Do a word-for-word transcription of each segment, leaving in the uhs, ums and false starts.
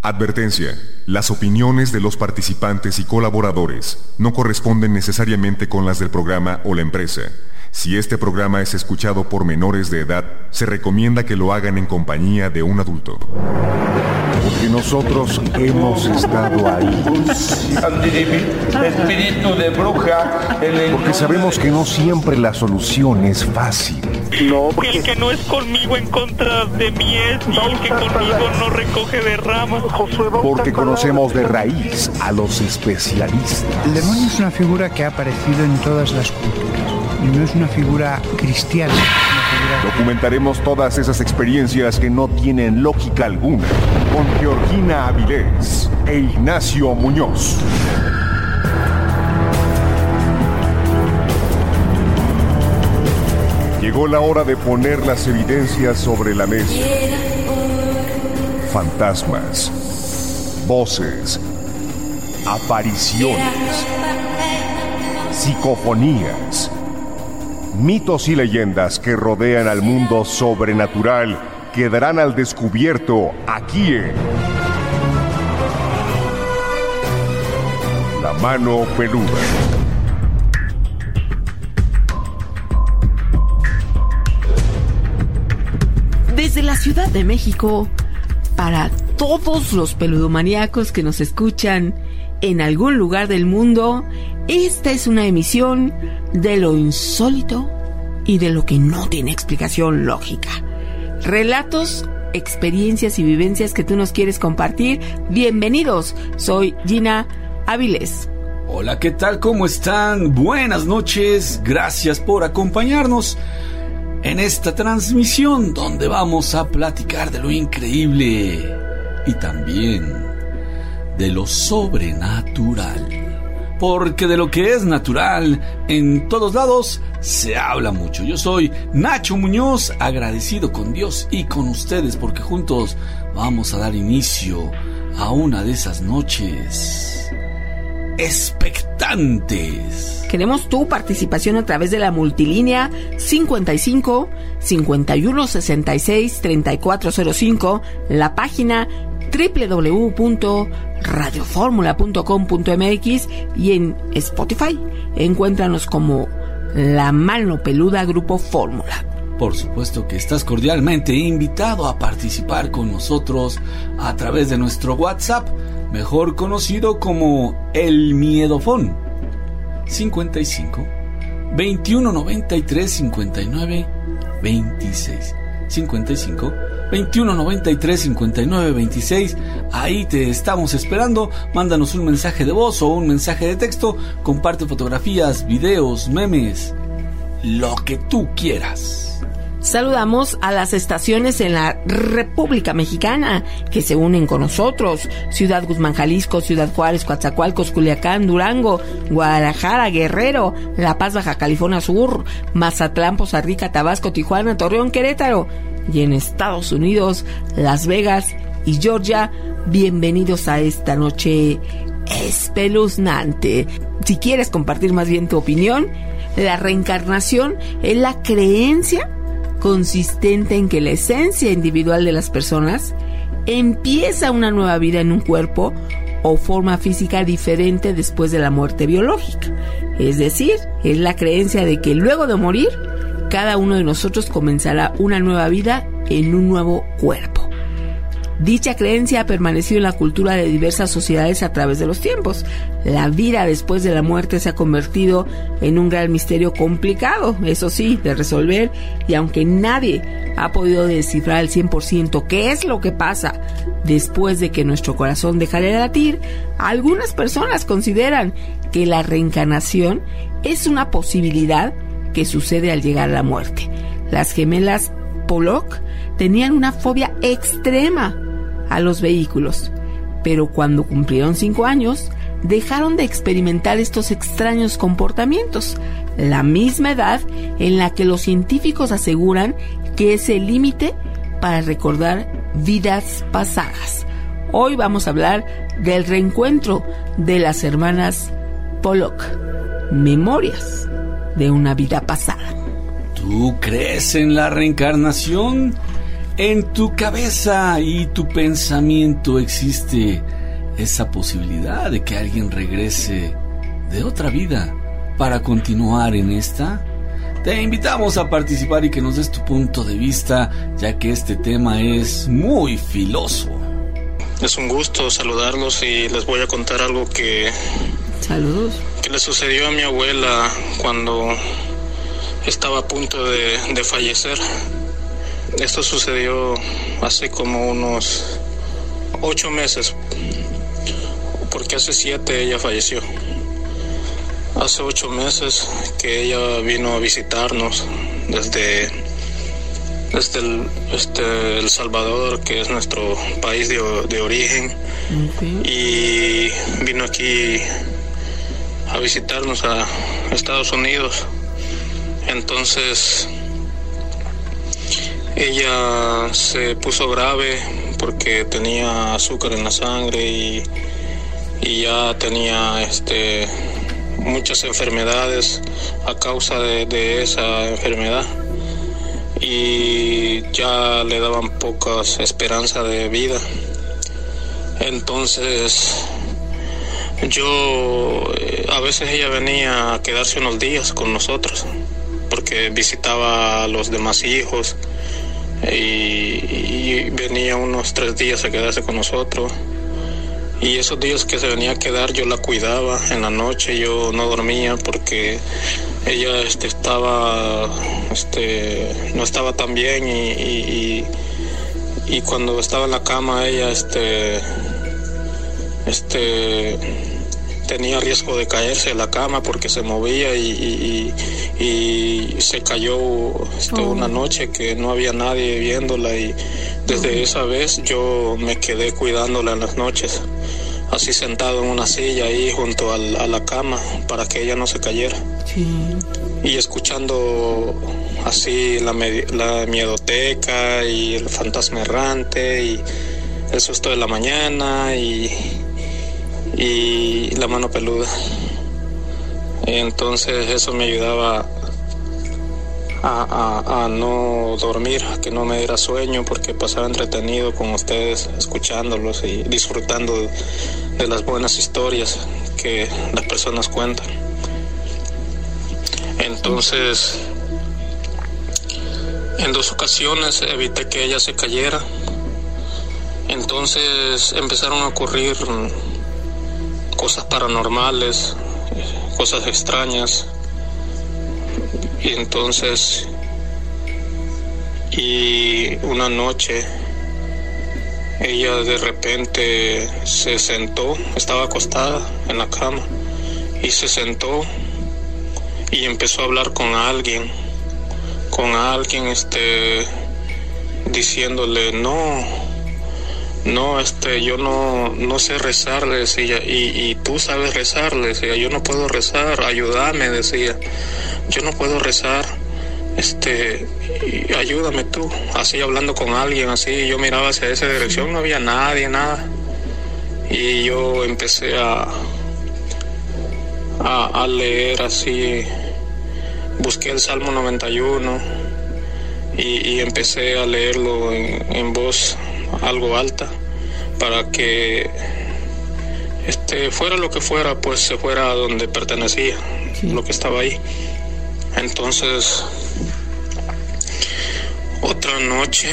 Advertencia. Las opiniones de los participantes y colaboradores no corresponden necesariamente con las del programa o la empresa. Si este programa es escuchado por menores de edad, se recomienda que lo hagan en compañía de un adulto. Porque nosotros hemos estado ahí. Espíritu de bruja. Porque sabemos que no siempre la solución es fácil. No, porque el que no es conmigo en contra de mí es, y el que conmigo no recoge de ramas. Porque conocemos de raíz a los especialistas. El demonio es una figura que ha aparecido en todas las culturas. Y no es una figura cristiana. Es una figura... Documentaremos todas esas experiencias que no tienen lógica alguna con Georgina Avilés e Ignacio Muñoz. Llegó la hora de poner las evidencias sobre la mesa. Fantasmas, voces, apariciones, psicofonías, mitos y leyendas que rodean al mundo sobrenatural quedarán al descubierto aquí en La Mano Peluda. Desde la Ciudad de México, para todos los peludomaníacos que nos escuchan en algún lugar del mundo, esta es una emisión de lo insólito y de lo que no tiene explicación lógica. Relatos, experiencias y vivencias que tú nos quieres compartir. Bienvenidos, soy Gina Avilés. Hola, ¿qué tal? ¿Cómo están? Buenas noches, gracias por acompañarnos en esta transmisión donde vamos a platicar de lo increíble y también de lo sobrenatural. Porque de lo que es natural en todos lados se habla mucho. Yo soy Nacho Muñoz, agradecido con Dios y con ustedes porque juntos vamos a dar inicio a una de esas noches expectantes. Queremos tu participación a través de la multilínea cincuenta y cinco, cincuenta y uno, sesenta y seis, treinta y cuatro cero cinco, la página doble u doble u doble u punto radio fórmula punto com punto m x y en Spotify. Encuéntranos como La Mano Peluda Grupo Fórmula. Por supuesto que estás cordialmente invitado a participar con nosotros a través de nuestro WhatsApp, mejor conocido como El Miedofón. cincuenta y cinco, veintiuno noventa y tres, cincuenta y nueve, veintiséis. cincuenta y cinco, veintiuno noventa y tres, cincuenta y nueve, veintiséis. Ahí te estamos esperando. Mándanos un mensaje de voz o un mensaje de texto. Comparte fotografías, videos, memes, lo que tú quieras. Saludamos a las estaciones en la República Mexicana que se unen con nosotros: Ciudad Guzmán, Jalisco; Ciudad Juárez, Coatzacoalcos, Culiacán, Durango; Guadalajara, Guerrero; La Paz, Baja California Sur; Mazatlán, Poza Rica, Tabasco, Tijuana, Torreón, Querétaro; y en Estados Unidos, Las Vegas y Georgia. Bienvenidos a esta noche espeluznante. Si quieres compartir más bien tu opinión, la reencarnación es la creencia consistente en que la esencia individual de las personas empieza una nueva vida en un cuerpo o forma física diferente después de la muerte biológica. Es decir, es la creencia de que luego de morir, cada uno de nosotros comenzará una nueva vida en un nuevo cuerpo. Dicha creencia ha permanecido en la cultura de diversas sociedades a través de los tiempos. La vida después de la muerte se ha convertido en un gran misterio complicado, eso sí, de resolver, y aunque nadie ha podido descifrar al cien por ciento qué es lo que pasa después de que nuestro corazón deja de latir, algunas personas consideran que la reencarnación es una posibilidad que sucede al llegar a la muerte. Las gemelas Pollock tenían una fobia extrema a los vehículos, pero cuando cumplieron cinco años dejaron de experimentar estos extraños comportamientos, la misma edad en la que los científicos aseguran que es el límite para recordar vidas pasadas. Hoy vamos a hablar del reencuentro de las hermanas Pollock, memorias de una vida pasada. ¿Tú crees en la reencarnación? En tu cabeza y tu pensamiento existe esa posibilidad de que alguien regrese de otra vida para continuar en esta. Te invitamos a participar y que nos des tu punto de vista, ya que este tema es muy filoso. Es un gusto saludarlos y les voy a contar algo que... Saludos. Que le sucedió a mi abuela cuando estaba a punto de, de fallecer. Esto sucedió hace como unos ocho meses, porque hace siete ella falleció. Hace ocho meses que ella vino a visitarnos desde, desde el, este, El Salvador, que es nuestro país de, de origen, okay. Y vino aquí a visitarnos a Estados Unidos. Entonces ella se puso grave porque tenía azúcar en la sangre y, y ya tenía este muchas enfermedades a causa de, de esa enfermedad, y ya le daban pocas esperanzas de vida. Entonces yo a veces ella venía a quedarse unos días con nosotros porque visitaba a los demás hijos, y, y venía unos tres días a quedarse con nosotros. Y esos días que se venía a quedar yo la cuidaba en la noche, yo no dormía porque ella este, estaba, este, no estaba tan bien, y, y, y, y cuando estaba en la cama ella este, este, tenía riesgo de caerse de la cama porque se movía, y, y, y se cayó este, oh. una noche que no había nadie viéndola, y desde esa vez yo me quedé cuidándola en las noches, así sentado en una silla ahí junto al, a la cama para que ella no se cayera. Sí. Y escuchando así la, la miedoteca y el fantasma errante y el susto de la mañana y, y la mano peluda. Entonces eso me ayudaba A, a, a no dormir, a que no me diera sueño, porque pasaba entretenido con ustedes, escuchándolos y disfrutando de, de las buenas historias que las personas cuentan. Entonces, en dos ocasiones evité que ella se cayera. Entonces empezaron a ocurrir cosas paranormales, cosas extrañas. Y entonces, y una noche, ella de repente se sentó, estaba acostada en la cama, y se sentó y empezó a hablar con alguien, con alguien, este, diciéndole, no, no, este, yo no, no sé rezar, le decía, y, y tú sabes rezar, le decía, yo no puedo rezar, ayúdame, decía. Yo no puedo rezar, este, ayúdame tú, así hablando con alguien, así, yo miraba hacia esa dirección, no había nadie, nada, y yo empecé a, a, a leer así, busqué el Salmo noventa y uno, y, y empecé a leerlo en, en voz algo alta, para que, este, fuera lo que fuera, pues se fuera a donde pertenecía, sí. Lo que estaba ahí. Entonces, otra noche,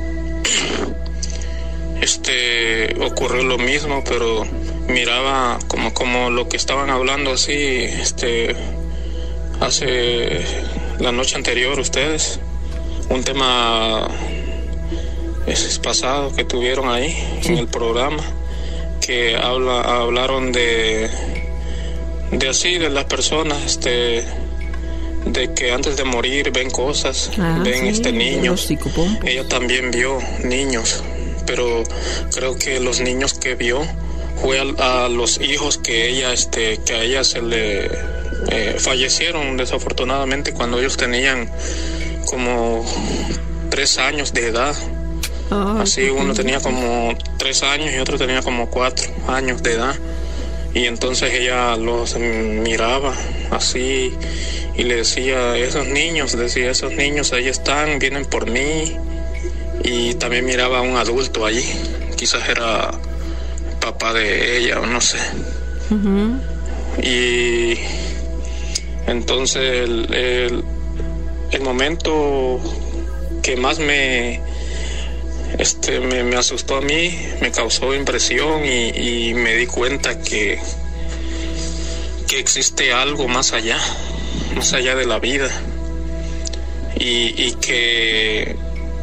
este, ocurrió lo mismo, pero miraba como, como lo que estaban hablando así, este, hace la noche anterior ustedes, un tema es pasado que tuvieron ahí, sí. En el programa, que habla, hablaron de, de así, de las personas, este, de que antes de morir ven cosas, ah, ven sí, este niños. Ella también vio niños, pero creo que los niños que vio fue a, a los hijos que ella, este, que a ella se le eh, fallecieron desafortunadamente cuando ellos tenían como tres años de edad. Oh, así uno tenía como tres años y otro tenía como cuatro años de edad. Y entonces ella los miraba así y le decía, esos niños, decía, esos niños ahí están, vienen por mí. y también miraba a un adulto allí, quizás era papá de ella o no sé. Uh-huh. Y entonces el, el, el momento que más me este me, me asustó a mí, me causó impresión y, y me di cuenta que que existe algo más allá, más allá de la vida, y, y que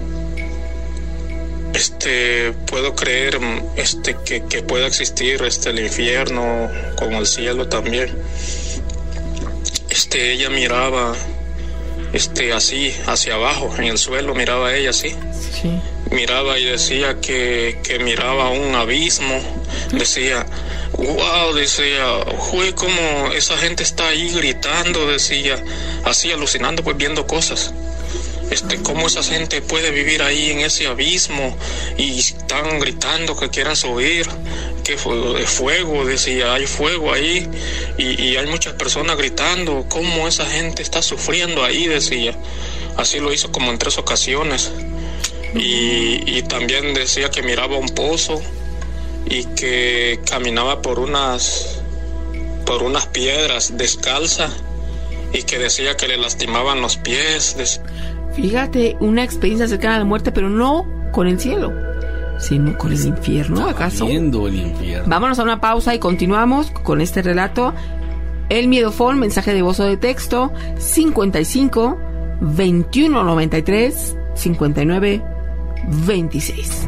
este puedo creer este que, que pueda existir este el infierno como el cielo también. Este ella miraba este así hacia abajo en el suelo, miraba ella así. Sí. Miraba y decía que, que miraba un abismo, decía, wow, decía, fue como esa gente está ahí gritando, decía, así alucinando, pues viendo cosas. Este, cómo esa gente puede vivir ahí en ese abismo y están gritando que quieren subir, que fue fuego, decía, hay fuego ahí y, y hay muchas personas gritando, cómo esa gente está sufriendo ahí, decía. Así lo hizo como en tres ocasiones. Y, y también decía que miraba un pozo y que caminaba por unas por unas piedras descalza y que decía que le lastimaban los pies. Fíjate, una experiencia cercana a la muerte, pero no con el cielo, sino con el infierno, ¿acaso? Viendo el infierno. Vámonos a una pausa y continuamos con este relato. El Miedofón, mensaje de voz o de texto, cincuenta y cinco, veintiuno noventa y tres, cincuenta y nueve, veintiséis.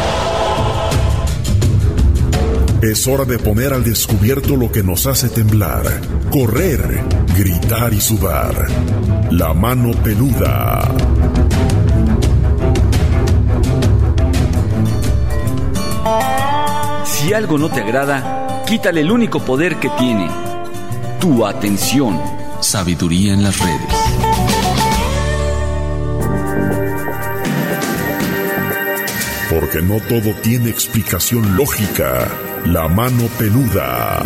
Es hora de poner al descubierto lo que nos hace temblar, correr, gritar y sudar. La mano peluda. Si algo no te agrada, quítale el único poder que tiene: tu atención. Sabiduría en las redes. Porque no todo tiene explicación lógica. La mano peluda.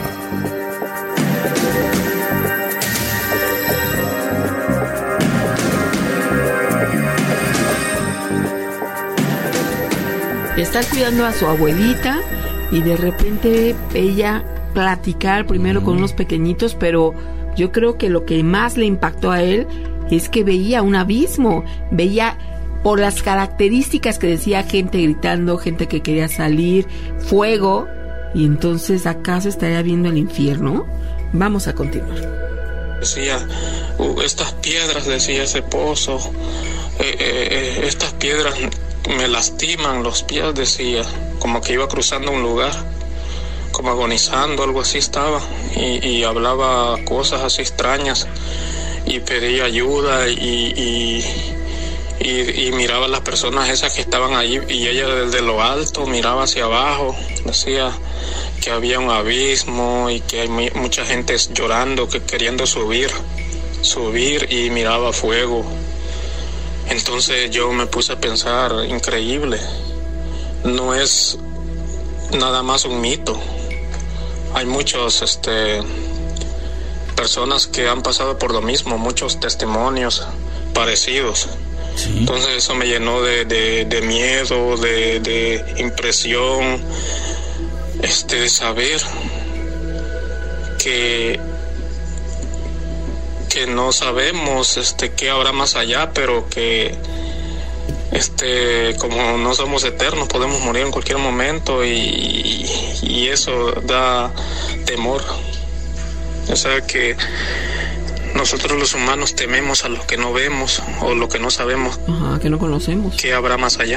Está cuidando a su abuelita y de repente ella platicar primero con unos pequeñitos, pero yo creo que lo que más le impactó a él es que veía un abismo, veía por las características que decía, gente gritando, gente que quería salir, fuego, y entonces ¿acaso estaría viendo el infierno? Vamos a continuar. Decía, uh, estas piedras, decía ese pozo, eh, eh, estas piedras me lastiman los pies, decía, como que iba cruzando un lugar, como agonizando, algo así estaba, y, y hablaba cosas así extrañas, y pedía ayuda, y... y Y, y miraba a las personas esas que estaban allí, y ella desde lo alto miraba hacia abajo, decía que había un abismo y que hay muy, mucha gente llorando, que queriendo subir, subir y miraba fuego. Entonces yo me puse a pensar, increíble, no es nada más un mito, hay muchos este, personas que han pasado por lo mismo, muchos testimonios parecidos. Sí. Entonces eso me llenó de, de, de miedo, de, de impresión, este, de saber que, que no sabemos este, qué habrá más allá, pero que este, como no somos eternos, podemos morir en cualquier momento, y, y eso da temor. O sea que nosotros los humanos tememos a lo que no vemos o lo que no sabemos. Ajá, que no conocemos. ¿Qué habrá más allá?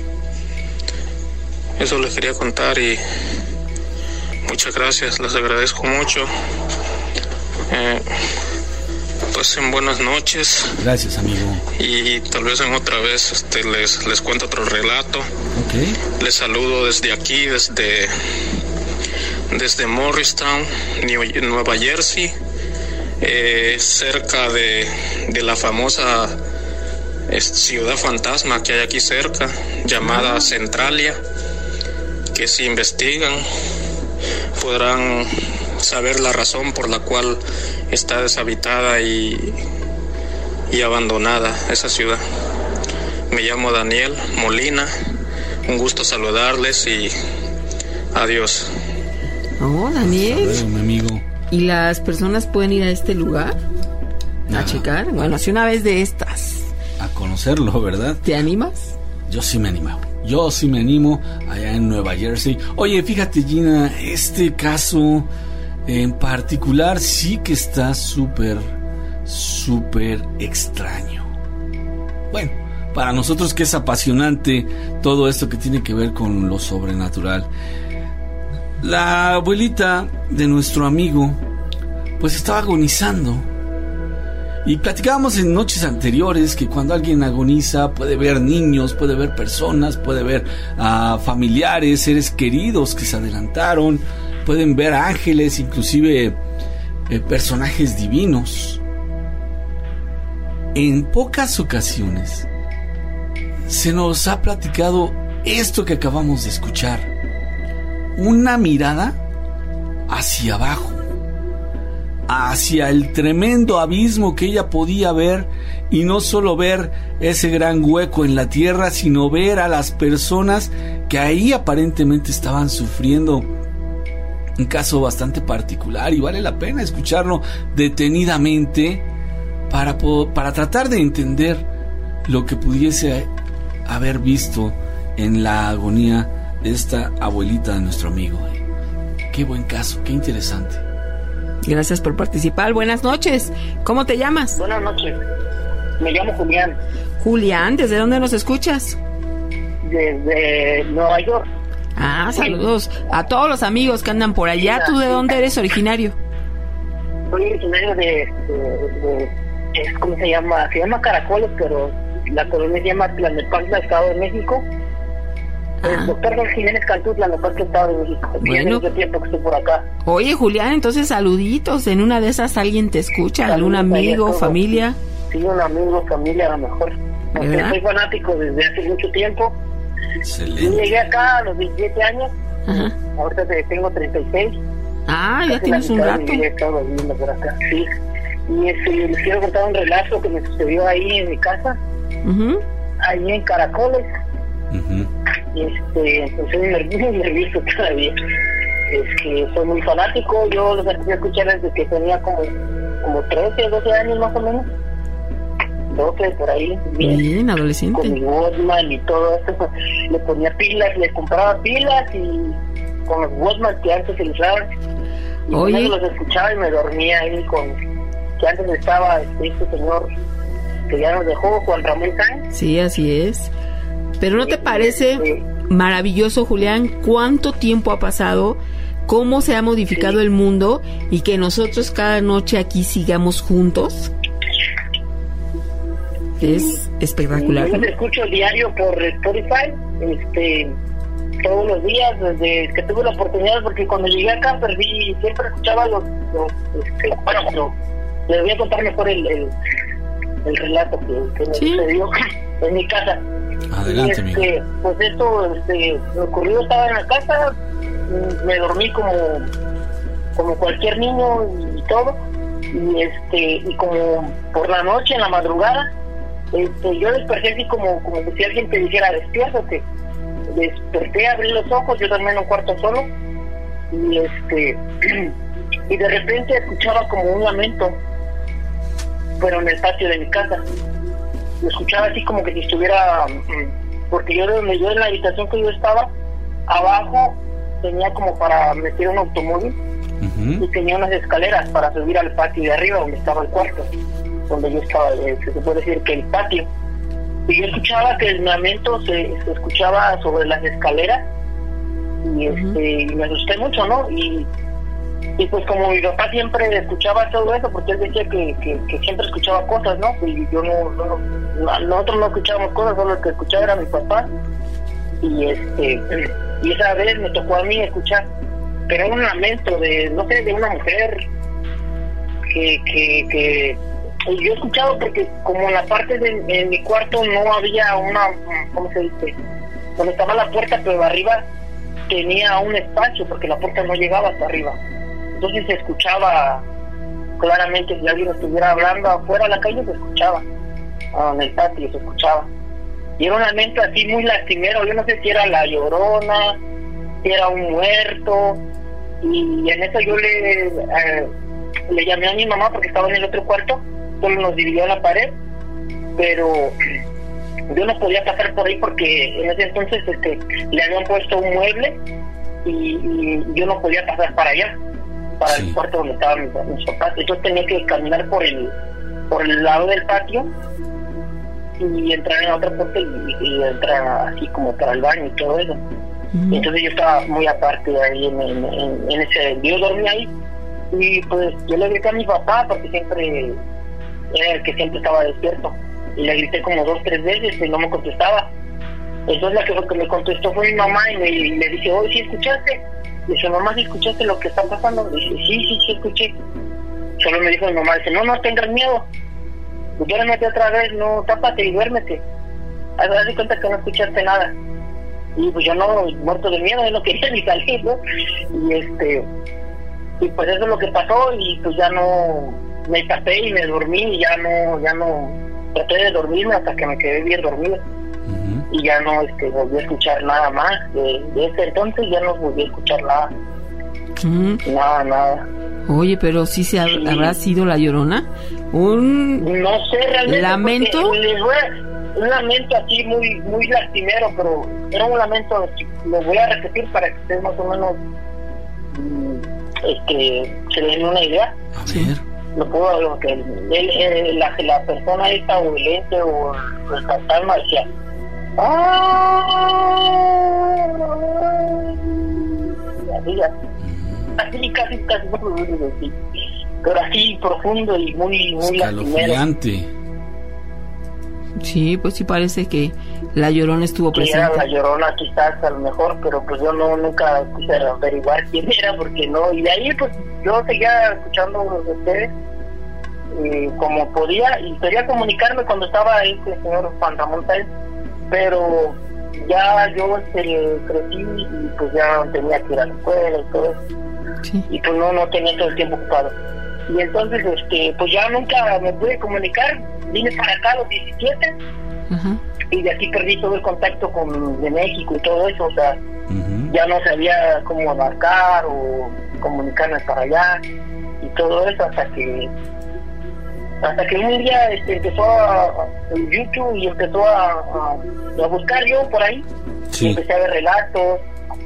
Eso les quería contar y muchas gracias, les agradezco mucho. Eh, pues en buenas noches. Gracias, amigo. Y tal vez en otra vez este, les, les cuento otro relato. Okay. Les saludo desde aquí, desde, desde Morristown, Nueva Jersey. Eh, cerca de, de la famosa eh, ciudad fantasma que hay aquí cerca, llamada Centralia, que si investigan podrán saber la razón por la cual está deshabitada y, y abandonada esa ciudad. Me llamo Daniel Molina. Un gusto saludarles y adiós. Oh, Daniel. Ver, mi amigo. ¿Y las personas pueden ir a este lugar? ¿A Ah. checar? Bueno, si una vez de estas. A conocerlo, ¿verdad? ¿Te animas? Yo sí me animo. Yo sí me animo allá en Nueva Jersey. Oye, fíjate, Gina, este caso en particular sí que está súper, súper extraño. Bueno, para nosotros que es apasionante todo esto que tiene que ver con lo sobrenatural. La abuelita de nuestro amigo pues estaba agonizando. Y platicábamos en noches anteriores que cuando alguien agoniza puede ver niños, puede ver personas, puede ver a familiares, seres queridos que se adelantaron, pueden ver ángeles, inclusive eh, personajes divinos. En pocas ocasiones se nos ha platicado esto que acabamos de escuchar. Una mirada hacia abajo, hacia el tremendo abismo que ella podía ver, y no solo ver ese gran hueco en la tierra, sino ver a las personas que ahí aparentemente estaban sufriendo. Un caso bastante particular y vale la pena escucharlo detenidamente para, para tratar de entender lo que pudiese haber visto en la agonía de esta abuelita de nuestro amigo. Qué buen caso, qué interesante. Gracias por participar. Buenas noches. ¿Cómo te llamas? Buenas noches. Me llamo Julián. Julián, ¿desde dónde nos escuchas? Desde Nueva York. Ah, saludos a todos los amigos que andan por allá. ¿Tú de dónde eres originario? Soy originario de, de, de es, ¿cómo se llama? Se llama Caracoles, pero la colonia se llama Tlalnepantla, Estado de México. Ah. El doctor Don Jiménez Cantú, Tlalnepantla, Estado de México. Bueno. Tiene mucho tiempo que estoy por acá. Oye, Julián, entonces saluditos. En una de esas alguien te escucha, algún amigo, familia. Sí, un amigo, familia a lo mejor. Porque ¿verdad? soy fanático desde hace mucho tiempo. Excelente. Yo llegué acá a los veintisiete años. Ajá. Ahorita tengo treinta y seis. Ah, ya Casi tienes la un mitad de mi rato. vida he estado viviendo por acá, sí. Y este, les quiero contar un relato que me sucedió ahí en mi casa, Ujú. ahí en Caracoles. Uh-huh. Y este, pues soy nervioso, muy nervioso todavía. Es que soy muy fanático, yo los empecé a escuchar desde que tenía como, como trece, doce años más o menos. doce por ahí. Bien, Con mi adolescente. Walkman y todo esto. Le ponía pilas, le compraba pilas y con los Walkman que antes se usaban. Y Oye. con eso los escuchaba y me dormía ahí con... Que antes estaba este, este señor que ya nos dejó, Juan Ramón Sáenz. Sí, así es. Pero ¿no te parece maravilloso, Julián, cuánto tiempo ha pasado, cómo se ha modificado Sí. el mundo y que nosotros cada noche aquí sigamos juntos? Es espectacular. Yo ¿no? los escucho diario por Spotify, este, todos los días, desde que tuve la oportunidad, porque cuando llegué acá perdí, siempre escuchaba los, los este, bueno, no, les voy a contar mejor el, el, el relato que, que me Sí. sucedió en mi casa. Adelante, Y, amigo. este, pues esto, este, me ocurrió, estaba en la casa, mm, me dormí como, como cualquier niño y todo, y este, y como por la noche, en la madrugada, este, yo desperté así como, como si alguien te dijera, despiértate. Desperté, abrí los ojos, yo dormía en un cuarto solo, y este, y de repente escuchaba como un lamento, pero en el patio de mi casa. Lo escuchaba así como que si estuviera, porque yo de donde yo en la habitación que yo estaba, abajo tenía como para meter un automóvil, Uh-huh. y tenía unas escaleras para subir al patio de arriba donde estaba el cuarto, donde yo estaba, eh, se puede decir que el patio. Y yo escuchaba que el lamento se, se escuchaba sobre las escaleras, y este, y me asusté mucho, ¿no? Y, y pues como mi papá siempre escuchaba todo eso, porque él decía que, que, que siempre escuchaba cosas, ¿no? Y yo no, no, no, nosotros no escuchábamos cosas, solo el que escuchaba era mi papá. Y este, y esa vez me tocó a mí escuchar, pero era un lamento de, no sé, de una mujer que, que, que y yo he escuchado porque como en la parte de en mi cuarto no había una, ¿cómo se dice? Donde estaba la puerta, pero arriba tenía un espacio porque la puerta no llegaba hasta arriba. Entonces se escuchaba claramente, si alguien estuviera hablando afuera a la calle, se escuchaba, ah, en el patio se escuchaba. y era un lamento así muy lastimero. Yo no sé si era la Llorona, si era un muerto, y en eso yo le eh, le llamé a mi mamá porque estaba en el otro cuarto, solo nos dividió la pared, pero yo no podía pasar por ahí porque en ese entonces este, le habían puesto un mueble y, y yo no podía pasar para allá, para sí. el cuarto donde estaban mis, mis papás. Entonces tenía que caminar por el por el lado del patio y entrar en otra puerta y, y entrar así como para el baño y todo eso. Uh-huh. Entonces yo estaba muy aparte ahí en, en, en, en ese, yo dormía ahí y pues yo le grité a mi papá porque siempre era el que siempre estaba despierto, y le grité como dos, tres veces y no me contestaba. Entonces la que, que me contestó fue mi mamá y, me, y le dije, oye, ¿sí escuchaste? Le dije, mamá, ¿sí escuchaste lo que está pasando? Le dije, sí, sí, sí escuché. Solo me dijo mi mamá, dice, no, no tengas miedo, duérmete otra vez, no, tápate y duérmete. Haz, haz de cuenta que no escuchaste nada. Y pues yo no, muerto de miedo, yo no quería ni salir, ¿no? Y este, y pues eso es lo que pasó, y pues ya no, me tapé y me dormí, y ya no, ya no, traté de dormirme hasta que me quedé bien dormido. Uh-huh. Y ya no este, volví a escuchar nada más, de, de ese entonces ya no volví a escuchar nada. Uh-huh. Nada, nada. Oye, pero sí se ha, sí. ¿habrá sido la Llorona? Un no sé realmente, lamento. Les voy a, un lamento así muy muy lastimero, pero era un lamento, lo voy a repetir para que ustedes más o menos este, se den una idea. A ver. Lo puedo, lo que él, él, la, la persona esta o el ente o el fantasma decía, así, así casi casi así, pero así profundo y muy muy escalofriante. Sí, pues sí parece que la Llorona estuvo que presente. Era la Llorona quizás a lo mejor, pero pues yo no nunca quise averiguar quién era porque no, y de ahí pues yo seguía escuchando de ustedes eh, como podía, y quería comunicarme cuando estaba este señor Juan Ramón Sáenz, pero ya yo este, crecí y pues ya tenía que ir a la escuela y todo eso. Sí. Y pues no, no tenía todo el tiempo ocupado. Y entonces este pues ya nunca me pude comunicar, vine para acá a los diecisiete. Uh-huh. Y de aquí perdí todo el contacto con de México y todo eso, o sea, uh-huh. ya no sabía cómo marcar o comunicarme para allá y todo eso, hasta que hasta que un día este, empezó a, a YouTube y empezó a, a, a buscar yo por ahí. Sí. Y empecé a ver relatos.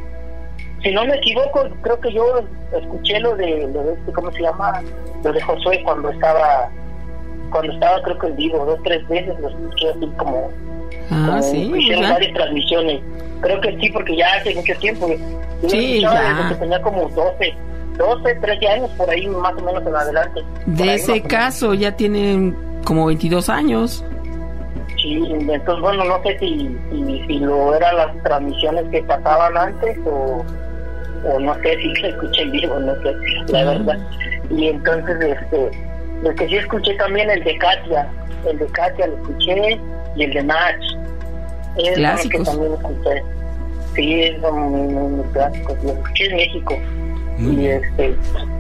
Si no me equivoco, creo que yo escuché lo de, lo de este, ¿cómo se llama? Lo de Josué cuando estaba, cuando estaba creo que en vivo, dos, tres veces lo escuché así como, ah, como sí, hicieron ya. varias transmisiones. Creo que sí, porque ya hace mucho tiempo. Yo sí, lo escuchaba ya. desde que tenía como doce, doce, trece años, por ahí más o menos en adelante. De ese caso ya tienen como veintidós años. Sí, entonces bueno, no sé si, si, si lo eran las transmisiones que pasaban antes o... o no sé si lo escuché en vivo, no sé, la verdad. Y entonces, este, lo que sí escuché también el de Katia, el de Katia lo escuché, y el de Nach. Es clásicos. Que también escuché. Sí, es muy, muy, muy clásicos, lo escuché en México. Mm. Y este,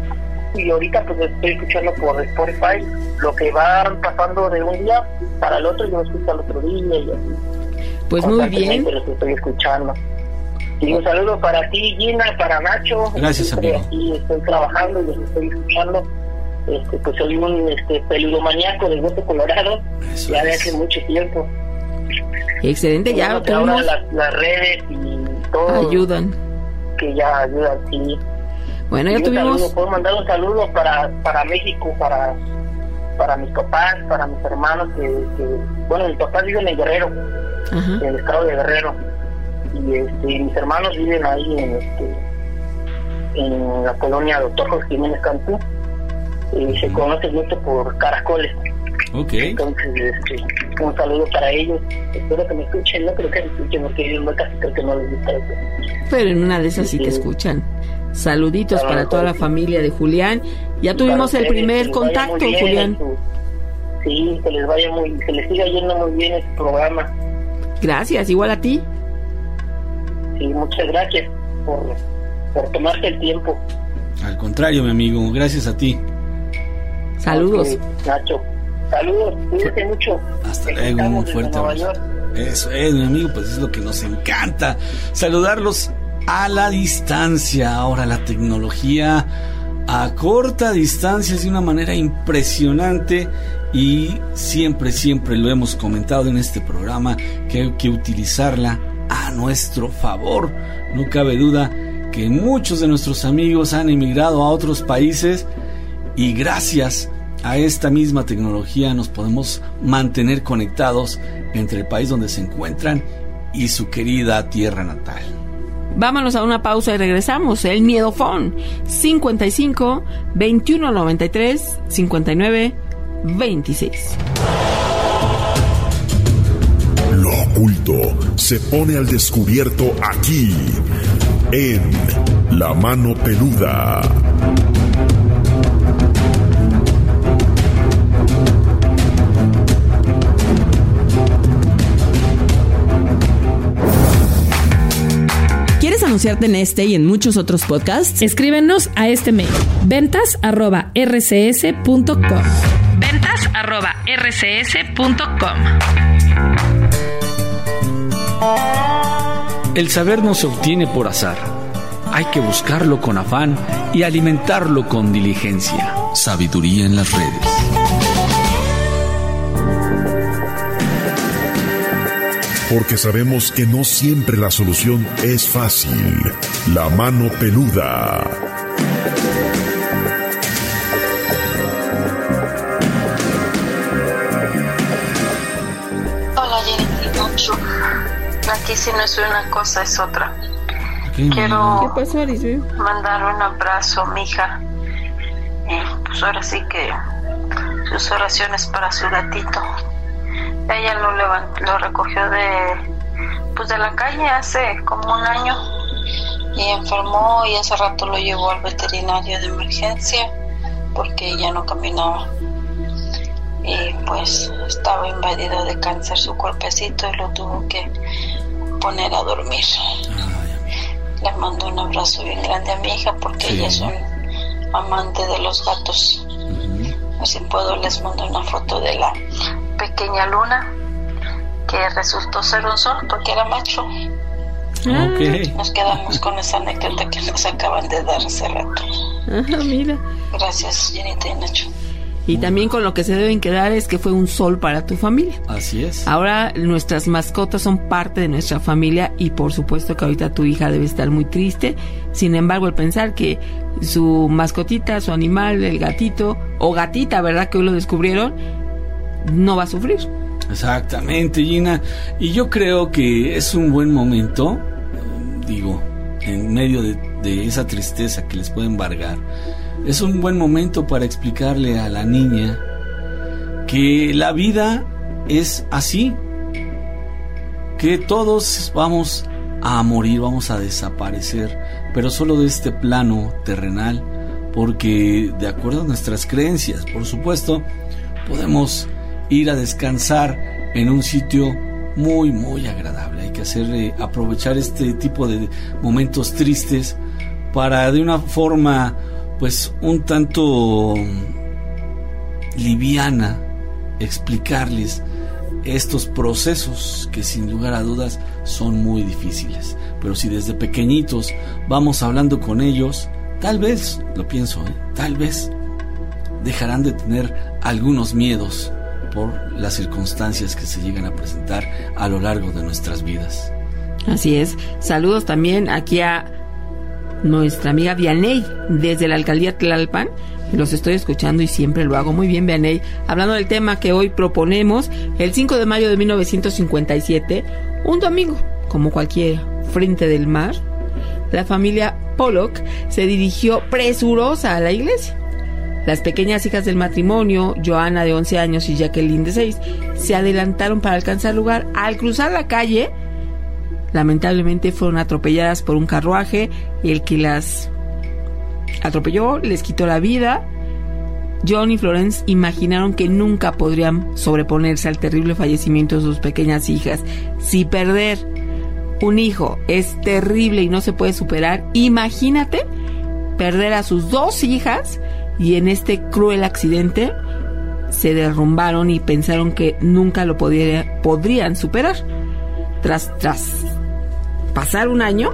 y ahorita pues estoy escuchando por Spotify, lo que va pasando de un día para el otro, yo lo escucho al otro día y así. Pues muy bien. Los estoy escuchando. Y un saludo para ti, Gina, para Nacho. Gracias, amigo. Aquí estoy trabajando y los estoy escuchando. Este, pues soy un este, peludomaníaco del Hueso Colorado. Eso ya de hace mucho tiempo. Excelente, ya bueno, ahora las, las redes y todo. Ayudan. Que ya ayudan, sí. Bueno, ya y tuvimos... Saludo, puedo mandar un saludo para, para México, para, para mis papás, para mis hermanos que, que... Bueno, mis papás viven en Guerrero, ajá, en el estado de Guerrero. Y este, mis hermanos viven ahí en este en la colonia Doctor Jorge Jiménez Cantú, y se conocen mucho por caracoles. Okay. Entonces este, un saludo para ellos, espero que me escuchen, no creo que me escuchen porque yo casi creo que no les gusta eso, pero en una de esas sí, sí te escuchan. Saluditos claro, para toda la familia de Julián. Ya tuvimos el primer contacto, Julián. Su, sí, que les vaya muy, que les siga yendo muy bien este programa. Gracias, igual a ti. Sí, muchas gracias por, por tomarte el tiempo. Al contrario, mi amigo, gracias a ti. Saludos. Okay, Nacho. Saludos, cuídate mucho. Hasta luego, un fuerte abrazo. Eso es, mi amigo, pues es lo que nos encanta. Saludarlos a la distancia. Ahora la tecnología a corta distancia es de una manera impresionante y siempre, siempre lo hemos comentado en este programa que hay que utilizarla a nuestro favor. No cabe duda que muchos de nuestros amigos han emigrado a otros países y gracias a esta misma tecnología nos podemos mantener conectados entre el país donde se encuentran y su querida tierra natal. Vámonos a una pausa y regresamos. El Miedofón cincuenta y cinco, veintiuno noventa y tres, cincuenta y nueve, veintiséis. Lo oculto se pone al descubierto aquí, en La Mano Peluda. ¿Quieres anunciarte en este y en muchos otros podcasts? Escríbenos a este mail: ventas arroba r c s punto com. ventas arroba r c s punto com. El saber no se obtiene por azar. Hay que buscarlo con afán y alimentarlo con diligencia. Sabiduría en las redes. Porque sabemos que no siempre la solución es fácil. La Mano Peluda. Hola, Jenny Nacho. Aquí si no es una cosa, es otra. ¿Qué? Quiero ¿Qué pasó, Arisbe? mandar un abrazo a mi hija. Y pues ahora sí que sus oraciones para su gatito. Ella lo levantó, lo recogió de pues de la calle hace como un año y enfermó y hace rato lo llevó al veterinario de emergencia porque ella no caminaba y pues estaba invadido de cáncer su cuerpecito y lo tuvo que poner a dormir. Le mando un abrazo bien grande a mi hija porque sí. Ella es un amante de los gatos. Uh-huh. Si puedo les mando una foto de la pequeña Luna que resultó ser un sol porque era macho. Okay. Nos quedamos con esa anécdota que nos acaban de dar hace rato. Ajá, mira. Gracias, Jenita y Nacho. Y también con lo que se deben quedar es que fue un sol para tu familia. Así es. Ahora nuestras mascotas son parte de nuestra familia y por supuesto que ahorita tu hija debe estar muy triste. Sin embargo, el pensar que su mascotita, su animal, el gatito o gatita, ¿verdad? Que hoy lo descubrieron, no va a sufrir. Exactamente, Gina. Y yo creo que es un buen momento, digo, en medio de, de esa tristeza que les puede embargar, es un buen momento para explicarle a la niña que la vida es así, que todos vamos a morir, vamos a desaparecer, pero solo de este plano terrenal, porque de acuerdo a nuestras creencias, por supuesto, podemos ir a descansar en un sitio muy, muy agradable. Hay que hacer, eh, aprovechar este tipo de momentos tristes para de una forma pues un tanto liviana explicarles estos procesos que sin lugar a dudas son muy difíciles, pero si desde pequeñitos vamos hablando con ellos, tal vez, lo pienso, ¿eh? tal vez dejarán de tener algunos miedos por las circunstancias que se llegan a presentar a lo largo de nuestras vidas. Así es. Saludos también aquí a nuestra amiga Vianey desde la alcaldía Tlalpan. Los estoy escuchando y siempre lo hago muy bien, Vianey. Hablando del tema que hoy proponemos, el cinco de mayo de mil novecientos cincuenta y siete, un domingo, como cualquier frente del mar, la familia Pollock se dirigió presurosa a la iglesia. Las pequeñas hijas del matrimonio, Johanna de once años y Jacqueline de seis, se adelantaron para alcanzar el lugar. Al cruzar la calle, lamentablemente fueron atropelladas por un carruaje y el que las atropelló les quitó la vida. John y Florence imaginaron que nunca podrían sobreponerse al terrible fallecimiento de sus pequeñas hijas. Si perder un hijo es terrible y no se puede superar, imagínate perder a sus dos hijas, y en este cruel accidente se derrumbaron y pensaron que nunca lo podría, podrían superar. tras, tras pasar un año,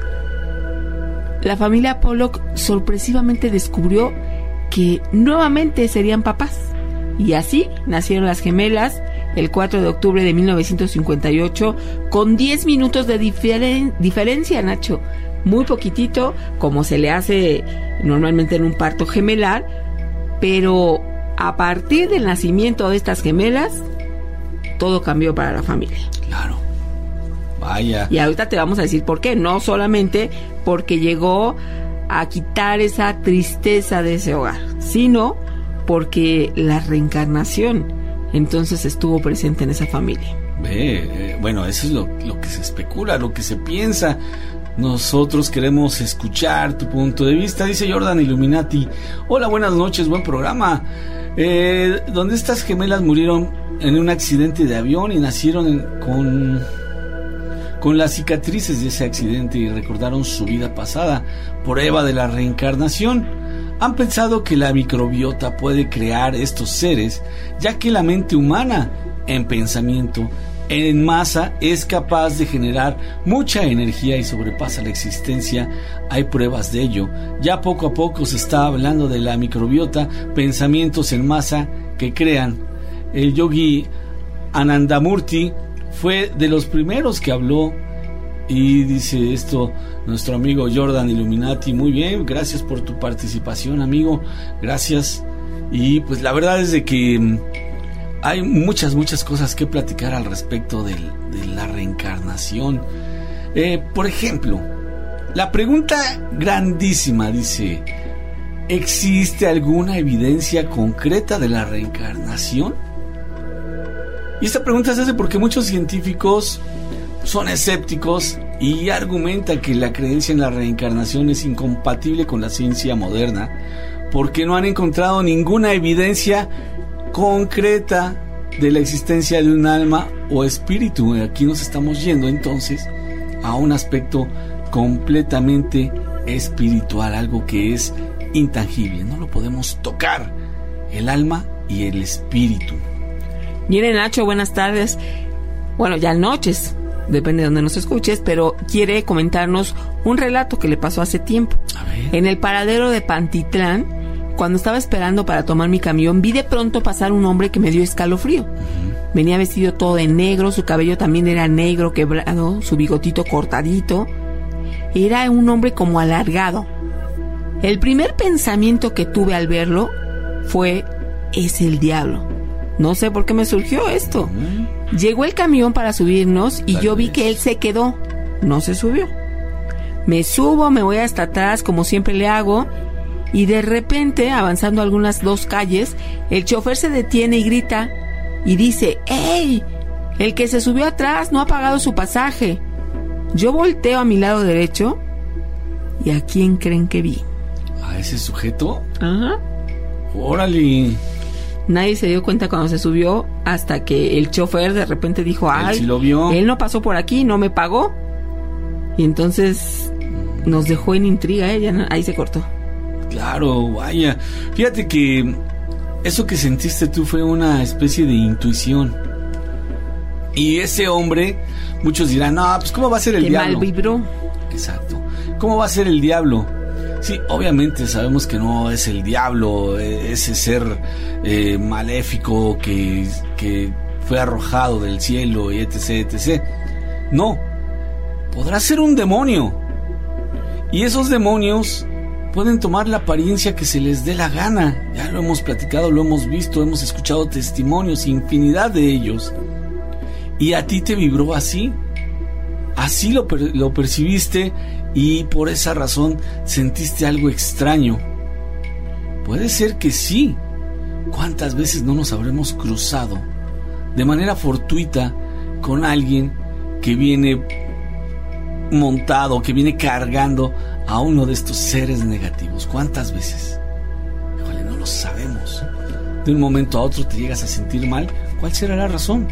la familia Pollock sorpresivamente descubrió que nuevamente serían papás. Y así nacieron las gemelas el cuatro de octubre de mil novecientos cincuenta y ocho, con diez minutos de diferen- diferencia, Nacho. Muy poquitito, como se le hace normalmente en un parto gemelar, pero a partir del nacimiento de estas gemelas, todo cambió para la familia. Claro. Vaya. Y ahorita te vamos a decir por qué. No solamente porque llegó a quitar esa tristeza de ese hogar, sino porque la reencarnación entonces estuvo presente en esa familia. Ve, eh, bueno, eso es lo, lo que se especula, lo que se piensa. Nosotros queremos escuchar tu punto de vista. Dice Jordan Illuminati: hola, buenas noches, buen programa. Eh, donde estas gemelas murieron en un accidente de avión y nacieron en, con, con las cicatrices de ese accidente y recordaron su vida pasada. Prueba de la reencarnación. Han pensado que la microbiota puede crear estos seres, ya que la mente humana, en pensamiento, en masa, es capaz de generar mucha energía y sobrepasa la existencia. Hay pruebas de ello. Ya poco a poco se está hablando de la microbiota, pensamientos en masa que crean. El yogi Anandamurti fue de los primeros que habló. Y dice esto nuestro amigo Jordan Illuminati: muy bien, gracias por tu participación, amigo, gracias. Y pues la verdad es de que hay muchas, muchas cosas que platicar al respecto de, de la reencarnación. Eh, por ejemplo, la pregunta grandísima dice: ¿existe alguna evidencia concreta de la reencarnación? Y esta pregunta se hace porque muchos científicos son escépticos y argumentan que la creencia en la reencarnación es incompatible con la ciencia moderna, porque no han encontrado ninguna evidencia concreta de la existencia de un alma o espíritu. Aquí nos estamos yendo entonces a un aspecto completamente espiritual, algo que es intangible, no lo podemos tocar, el alma y el espíritu. Miren, Nacho, buenas tardes, bueno, ya noches, depende de donde nos escuches, pero quiere comentarnos un relato que le pasó hace tiempo. En el paradero de Pantitlán, cuando estaba esperando para tomar mi camión, vi de pronto pasar un hombre que me dio escalofrío. Uh-huh. Venía vestido todo de negro, su cabello también era negro, quebrado, su bigotito cortadito. Era un hombre como alargado. El primer pensamiento que tuve al verlo fue: es el diablo. No sé por qué me surgió esto. Uh-huh. Llegó el camión para subirnos y Tal yo vi vez. que él se quedó, no se subió. Me subo, me voy hasta atrás como siempre le hago, y de repente, avanzando algunas dos calles, el chofer se detiene y grita y dice: ¡Ey! El que se subió atrás no ha pagado su pasaje. Yo volteo a mi lado derecho y ¿a quién creen que vi? ¿A ese sujeto? Ajá. ¡Órale! Nadie se dio cuenta cuando se subió, hasta que el chofer de repente dijo: ¡ay! Él sí lo vio. Él no pasó por aquí, no me pagó. Y entonces nos dejó en intriga, ¿eh? Ya no, ahí se cortó. Claro, vaya. Fíjate que eso que sentiste tú fue una especie de intuición. Y ese hombre, muchos dirán: no, pues ¿cómo va a ser el Qué diablo? Mal vibró. Exacto. ¿Cómo va a ser el diablo? Sí, obviamente sabemos que no es el diablo, ese ser eh, maléfico que, que fue arrojado del cielo y etc, etc. No, podrá ser un demonio. Y esos demonios pueden tomar la apariencia que se les dé la gana. Ya lo hemos platicado, lo hemos visto, hemos escuchado testimonios, infinidad de ellos. Y a ti te vibró así. Así lo, per- lo percibiste y por esa razón sentiste algo extraño. Puede ser que sí. ¿Cuántas veces no nos habremos cruzado de manera fortuita con alguien que viene montado, que viene cargando a uno de estos seres negativos? ¿Cuántas veces? Híjole, no lo sabemos. De un momento a otro te llegas a sentir mal. ¿Cuál será la razón?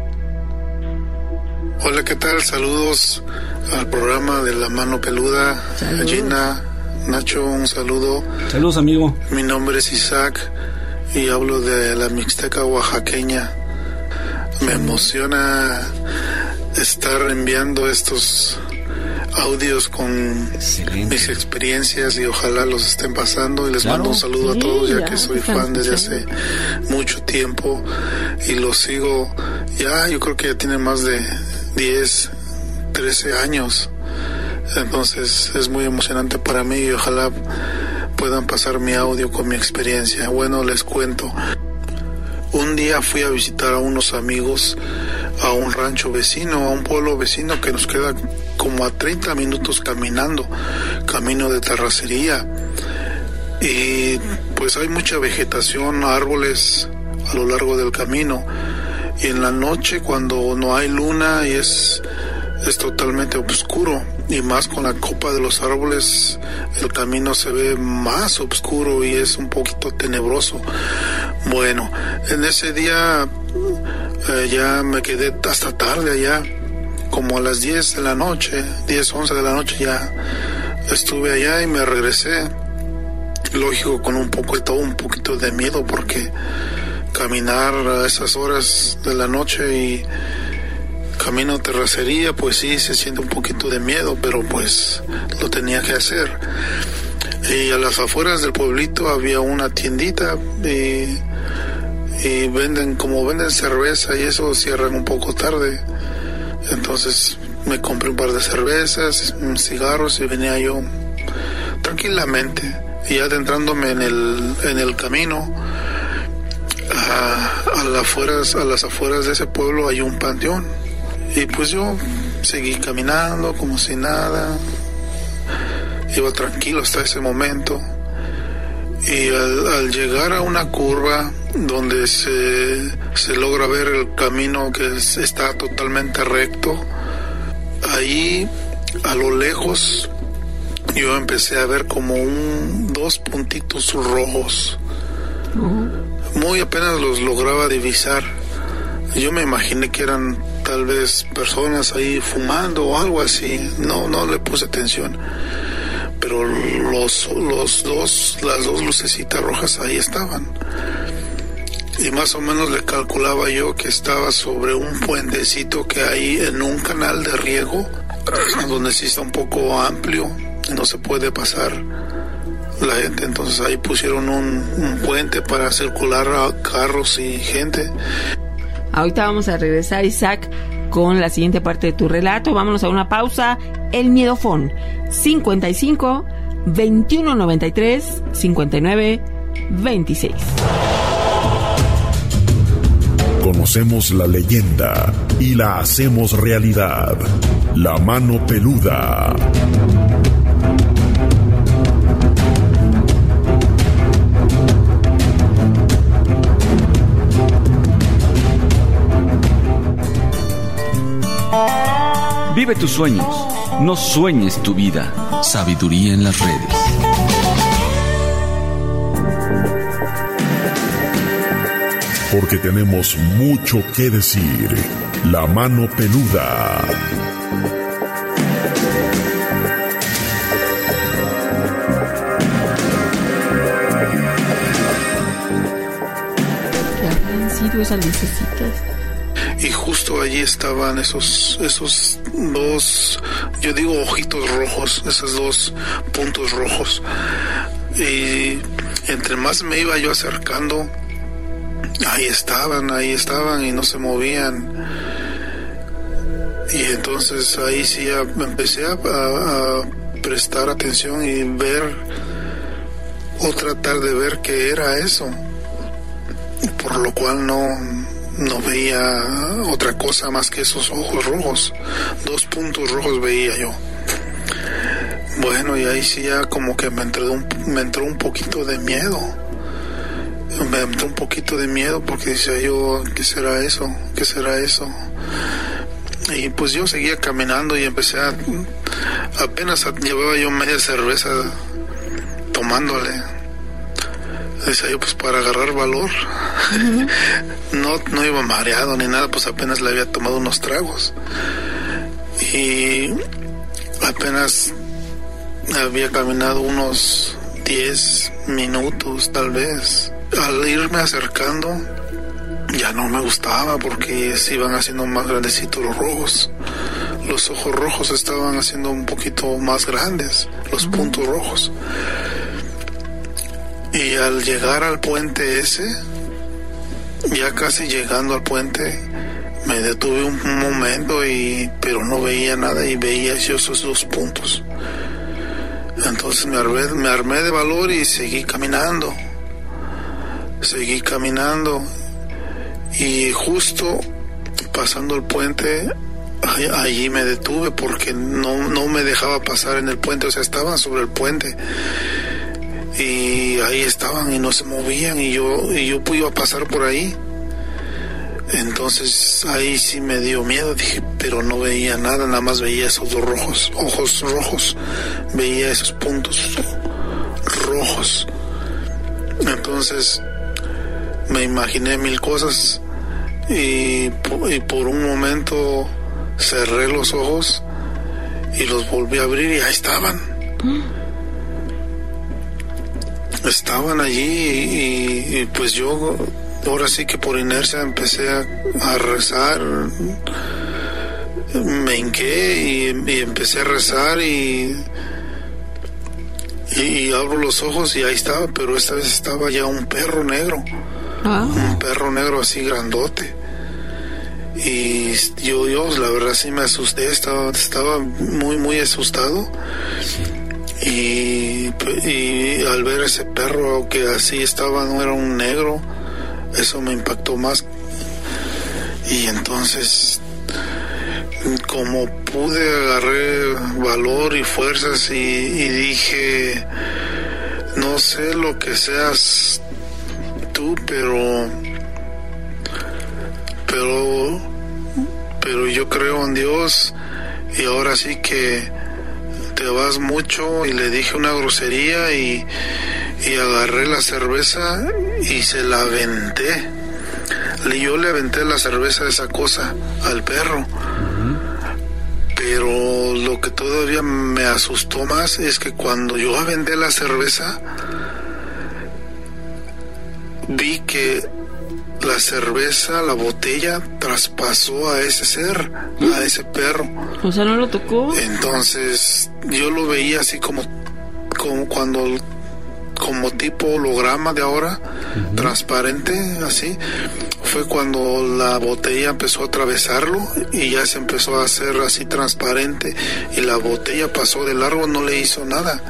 Hola, ¿qué tal? Saludos al programa de La Mano Peluda. Saludos. Gina, Nacho, un saludo. Saludos, amigo. Mi nombre es Isaac y hablo de la Mixteca oaxaqueña. Me emociona estar enviando estos audios con Excelente. mis experiencias y ojalá los estén pasando y les claro. mando un saludo sí, a todos ya, ya que soy fan desde hace mucho tiempo y los sigo ya, yo creo que ya tienen más de diez, trece años, entonces es muy emocionante para mí y ojalá puedan pasar mi audio con mi experiencia. Bueno, les cuento. Un día fui a visitar a unos amigos a un rancho vecino, a un pueblo vecino que nos queda como a treinta minutos caminando, camino de terracería. Y pues hay mucha vegetación, árboles a lo largo del camino. Y en la noche cuando no hay luna y es, es totalmente oscuro, y más con la copa de los árboles, el camino se ve más oscuro y es un poquito tenebroso. Bueno, en ese día eh, ya me quedé hasta tarde allá, como a las diez de la noche, diez, once de la noche ya estuve allá y me regresé, lógico, con un poquito, un poquito de miedo porque caminar a esas horas de la noche y camino a terracería, pues sí, se siente un poquito de miedo, pero pues lo tenía que hacer. Y a las afueras del pueblito había una tiendita y, y venden, como venden cerveza y eso, cierran un poco tarde. Entonces me compré un par de cervezas, cigarros y venía yo tranquilamente. Y adentrándome en el, en el camino, a, a, las afueras, a las afueras de ese pueblo hay un panteón. Y pues yo seguí caminando como si nada, iba tranquilo hasta ese momento. Y al, al llegar a una curva donde se, se logra ver el camino que es, está totalmente recto, ahí a lo lejos yo empecé a ver como un, dos puntitos rojos. Uh-huh. Muy apenas los lograba divisar. Yo me imaginé que eran tal vez personas ahí fumando o algo así. No, no le puse atención. Pero los, los dos, las dos lucecitas rojas ahí estaban. Y más o menos le calculaba yo que estaba sobre un puentecito que hay en un canal de riego, donde sí está un poco amplio, no se puede pasar la gente. Entonces ahí pusieron un, un puente para circular a carros y gente. Ahorita vamos a regresar, Isaac, con la siguiente parte de tu relato. Vámonos a una pausa. El Miedofón, cincuenta y cinco, veintiuno noventa y tres, cincuenta y nueve, veintiséis. Conocemos la leyenda y la hacemos realidad. La mano peluda. Vive tus sueños, no sueñes tu vida. Sabiduría en las redes. Porque tenemos mucho que decir. La mano peluda. ¿Qué habrán sido esas lucecitas? Y justo allí estaban esos, esos dos, yo digo ojitos rojos, esos dos puntos rojos. Y entre más me iba yo acercando, ahí estaban, ahí estaban y no se movían. Y entonces ahí sí ya empecé a, a, a prestar atención y ver, o tratar de ver qué era eso. Por lo cual no... no veía otra cosa más que esos ojos rojos. Dos puntos rojos veía yo. Bueno, y ahí sí ya como que me entró un, me entró un poquito de miedo. Me entró un poquito de miedo porque decía yo, ¿qué será eso? ¿Qué será eso? Y pues yo seguía caminando y empecé a... apenas llevaba yo media cerveza tomándole. Decía yo, pues para agarrar valor. Uh-huh. no, no iba mareado ni nada, pues apenas le había tomado unos tragos. Y apenas había caminado unos diez minutos tal vez. Al irme acercando, ya no me gustaba porque se iban haciendo más grandecitos los rojos. Los ojos rojos estaban haciendo un poquito más grandes, los uh-huh. puntos rojos. Y al llegar al puente ese, ya casi llegando al puente, me detuve un momento, y pero no veía nada y veía esos dos puntos. Entonces me armé, me armé de valor y seguí caminando. Seguí caminando. Y justo pasando el puente, allí me detuve porque no, no me dejaba pasar en el puente. O sea, estaban sobre el puente. Y ahí estaban y no se movían. Y yo, y yo iba a pasar por ahí. Entonces ahí sí me dio miedo, dije, pero no veía nada, nada más veía esos dos rojos, ojos rojos, veía esos puntos rojos. Entonces me imaginé mil cosas y, y por un momento cerré los ojos y los volví a abrir y ahí estaban. Estaban allí y, y pues yo... Ahora sí que por inercia empecé a, a rezar, me hinqué y, y empecé a rezar y, y, y abro los ojos y ahí estaba, pero esta vez estaba ya un perro negro, ah. un perro negro así grandote. Y yo, yo la verdad sí me asusté, estaba, estaba muy, muy asustado. Y, y al ver ese perro que así estaba, no era un negro, eso me impactó más. Y entonces, como pude, agarré valor y fuerzas y, y dije, no sé lo que seas tú, pero pero pero yo creo en Dios, y ahora sí que te vas mucho. Y le dije una grosería y y agarré la cerveza y se la aventé. Yo le aventé la cerveza de esa cosa al perro. Pero lo que todavía me asustó más es que cuando yo aventé la cerveza, vi que la cerveza, la botella, traspasó a ese ser, a ese perro. O sea, ¿no lo tocó? Entonces yo lo veía así como, como cuando... como tipo holograma de ahora, uh-huh. transparente, así. Fue cuando la botella empezó a atravesarlo y ya se empezó a hacer así transparente, y la botella pasó de largo, no le hizo nada.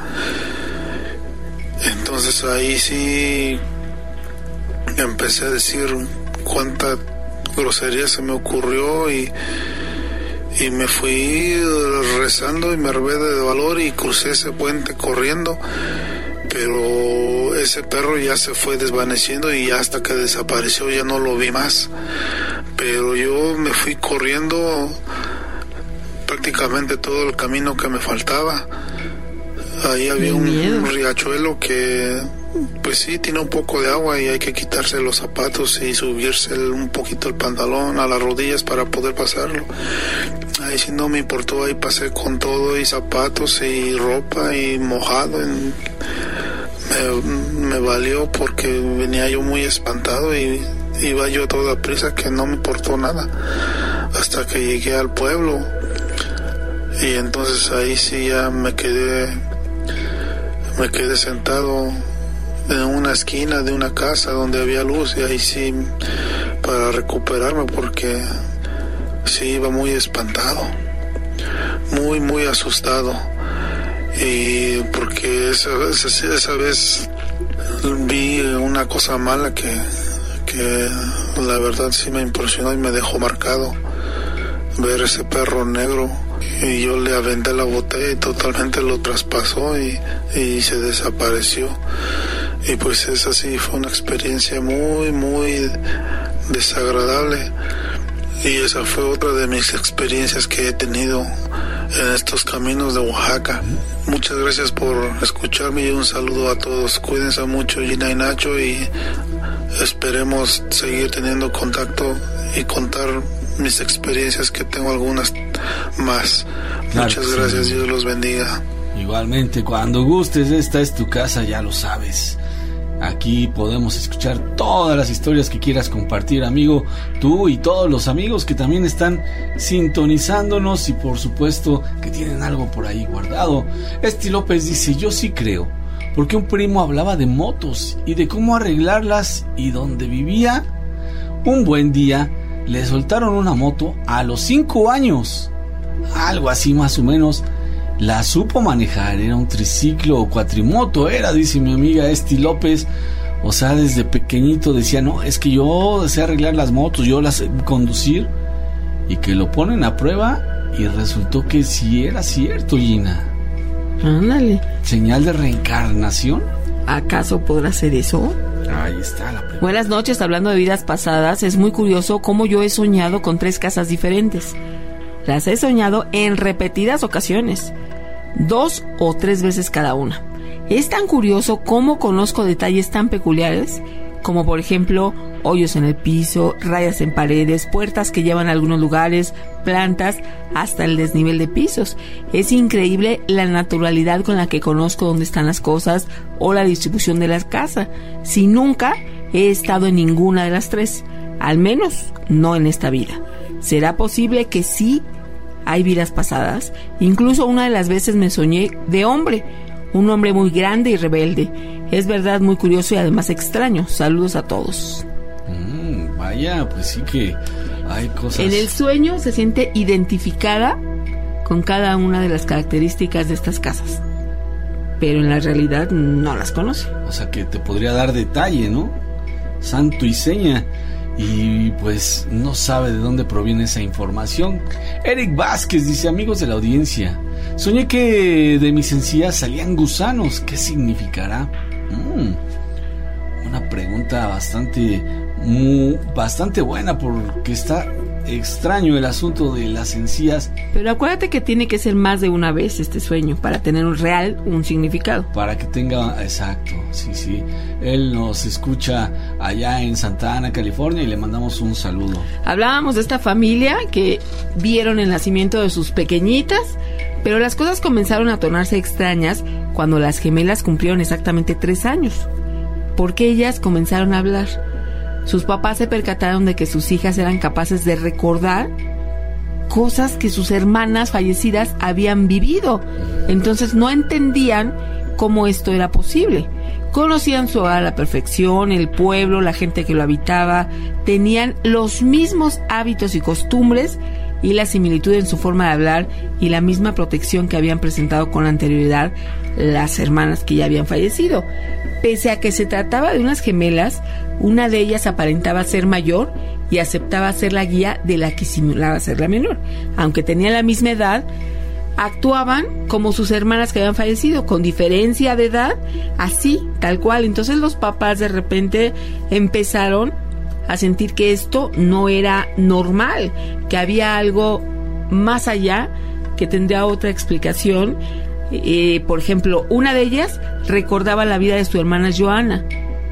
Entonces ahí sí empecé a decir cuánta grosería se me ocurrió, y y me fui rezando y me armé de valor y crucé ese puente corriendo. Pero ese perro ya se fue desvaneciendo y hasta que desapareció ya no lo vi más. Pero yo me fui corriendo prácticamente todo el camino que me faltaba. Ahí había un, un riachuelo que, pues sí, tiene un poco de agua y hay que quitarse los zapatos y subirse un poquito el pantalón a las rodillas para poder pasarlo. Ahí sí no me importó, ahí pasé con todo, y zapatos y ropa y mojado. En, me, me valió porque venía yo muy espantado y iba yo a toda prisa, que no me importó nada hasta que llegué al pueblo. Y entonces ahí sí ya me quedé me quedé sentado en una esquina de una casa donde había luz, y ahí sí para recuperarme, porque sí iba muy espantado, muy muy asustado. Y porque esa, esa, esa vez vi una cosa mala que, que la verdad sí me impresionó y me dejó marcado, ver ese perro negro. Y yo le aventé la botella y totalmente lo traspasó y, y se desapareció. Y pues esa sí fue una experiencia muy muy desagradable, y esa fue otra de mis experiencias que he tenido en estos caminos de Oaxaca. Muchas gracias por escucharme y un saludo a todos. Cuídense mucho, Gina y Nacho, y esperemos seguir teniendo contacto y contar mis experiencias, que tengo algunas más. Claro, muchas gracias, sí. Dios los bendiga. Igualmente, cuando gustes, esta es tu casa, ya lo sabes. Aquí podemos escuchar todas las historias que quieras compartir, amigo, tú y todos los amigos que también están sintonizándonos y por supuesto que tienen algo por ahí guardado. Esti López dice, yo sí creo, porque un primo hablaba de motos y de cómo arreglarlas, y donde vivía, un buen día le soltaron una moto a los cinco años, algo así más o menos. La supo manejar, era un triciclo o cuatrimoto, era, dice mi amiga Esti López. O sea, desde pequeñito decía, no, es que yo sé arreglar las motos, yo las sé conducir. Y que lo ponen a prueba y resultó que sí era cierto, Gina. Ándale. ¿Señal de reencarnación? ¿Acaso podrá ser eso? Ahí está la pregunta. Buenas noches, hablando de vidas pasadas, es muy curioso cómo yo he soñado con tres casas diferentes. Las he soñado en repetidas ocasiones, dos o tres veces cada una. Es tan curioso cómo conozco detalles tan peculiares, como por ejemplo hoyos en el piso, rayas en paredes, puertas que llevan a algunos lugares, plantas, hasta el desnivel de pisos. Es increíble la naturalidad con la que conozco dónde están las cosas o la distribución de la casa, si nunca he estado en ninguna de las tres, al menos no en esta vida. ¿Será posible que sí hay vidas pasadas? Incluso una de las veces me soñé de hombre, un hombre muy grande y rebelde. Es verdad, muy curioso y además extraño. Saludos a todos. Mm, vaya, pues sí que hay cosas. En el sueño se siente identificada con cada una de las características de estas casas, pero en la realidad no las conoce. O sea que te podría dar detalle, ¿no? Santo y seña. Y pues no sabe de dónde proviene esa información. Eric Vázquez dice, amigos de la audiencia, soñé que de mis encías salían gusanos. ¿Qué significará? Mm, una pregunta bastante, muy, bastante buena, porque está extraño el asunto de las encías. Pero acuérdate que tiene que ser más de una vez este sueño para tener un real, un significado. Para que tenga, exacto, sí, sí. Él nos escucha allá en Santa Ana, California, y le mandamos un saludo. Hablábamos de esta familia que vieron el nacimiento de sus pequeñitas, pero las cosas comenzaron a tornarse extrañas cuando las gemelas cumplieron exactamente tres años, porque ellas comenzaron a hablar. Sus papás se percataron de que sus hijas eran capaces de recordar cosas que sus hermanas fallecidas habían vivido. Entonces no entendían cómo esto era posible. Conocían su hogar a la perfección, el pueblo, la gente que lo habitaba, tenían los mismos hábitos y costumbres y la similitud en su forma de hablar y la misma protección que habían presentado con anterioridad las hermanas que ya habían fallecido. Pese a que se trataba de unas gemelas, una de ellas aparentaba ser mayor y aceptaba ser la guía de la que simulaba ser la menor. Aunque tenían la misma edad, actuaban como sus hermanas que habían fallecido, con diferencia de edad, así, tal cual. Entonces los papás de repente empezaron a sentir que esto no era normal, que había algo más allá, que tendría otra explicación. Eh, por ejemplo, una de ellas recordaba la vida de su hermana Johanna,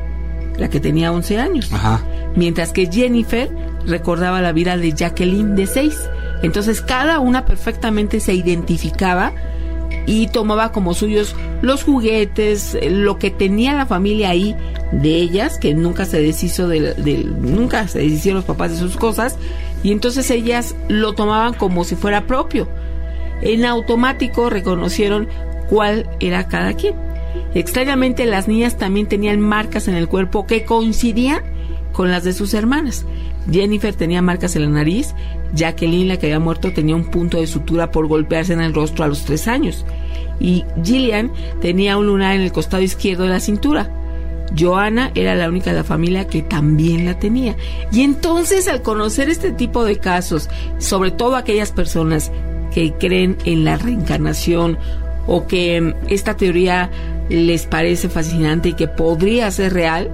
la que tenía once años. Ajá. Mientras que Jennifer recordaba la vida de Jacqueline, de seis. Entonces cada una perfectamente se identificaba y tomaba como suyos los juguetes, lo que tenía la familia ahí de ellas, que nunca se deshizo de, de nunca se deshicieron los papás de sus cosas, y entonces ellas lo tomaban como si fuera propio. En automático reconocieron cuál era cada quien. Extrañamente, las niñas también tenían marcas en el cuerpo que coincidían con las de sus hermanas. Jennifer tenía marcas en la nariz, Jacqueline, la que había muerto, tenía un punto de sutura por golpearse en el rostro a los tres años, y Gillian tenía un lunar en el costado izquierdo de la cintura. Johanna era la única de la familia que también la tenía. Y entonces, al conocer este tipo de casos, sobre todo aquellas personas que creen en la reencarnación o que esta teoría les parece fascinante y que podría ser real,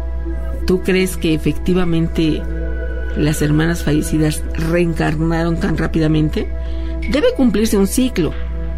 ¿tú crees que efectivamente las hermanas fallecidas reencarnaron tan rápidamente? Debe cumplirse un ciclo.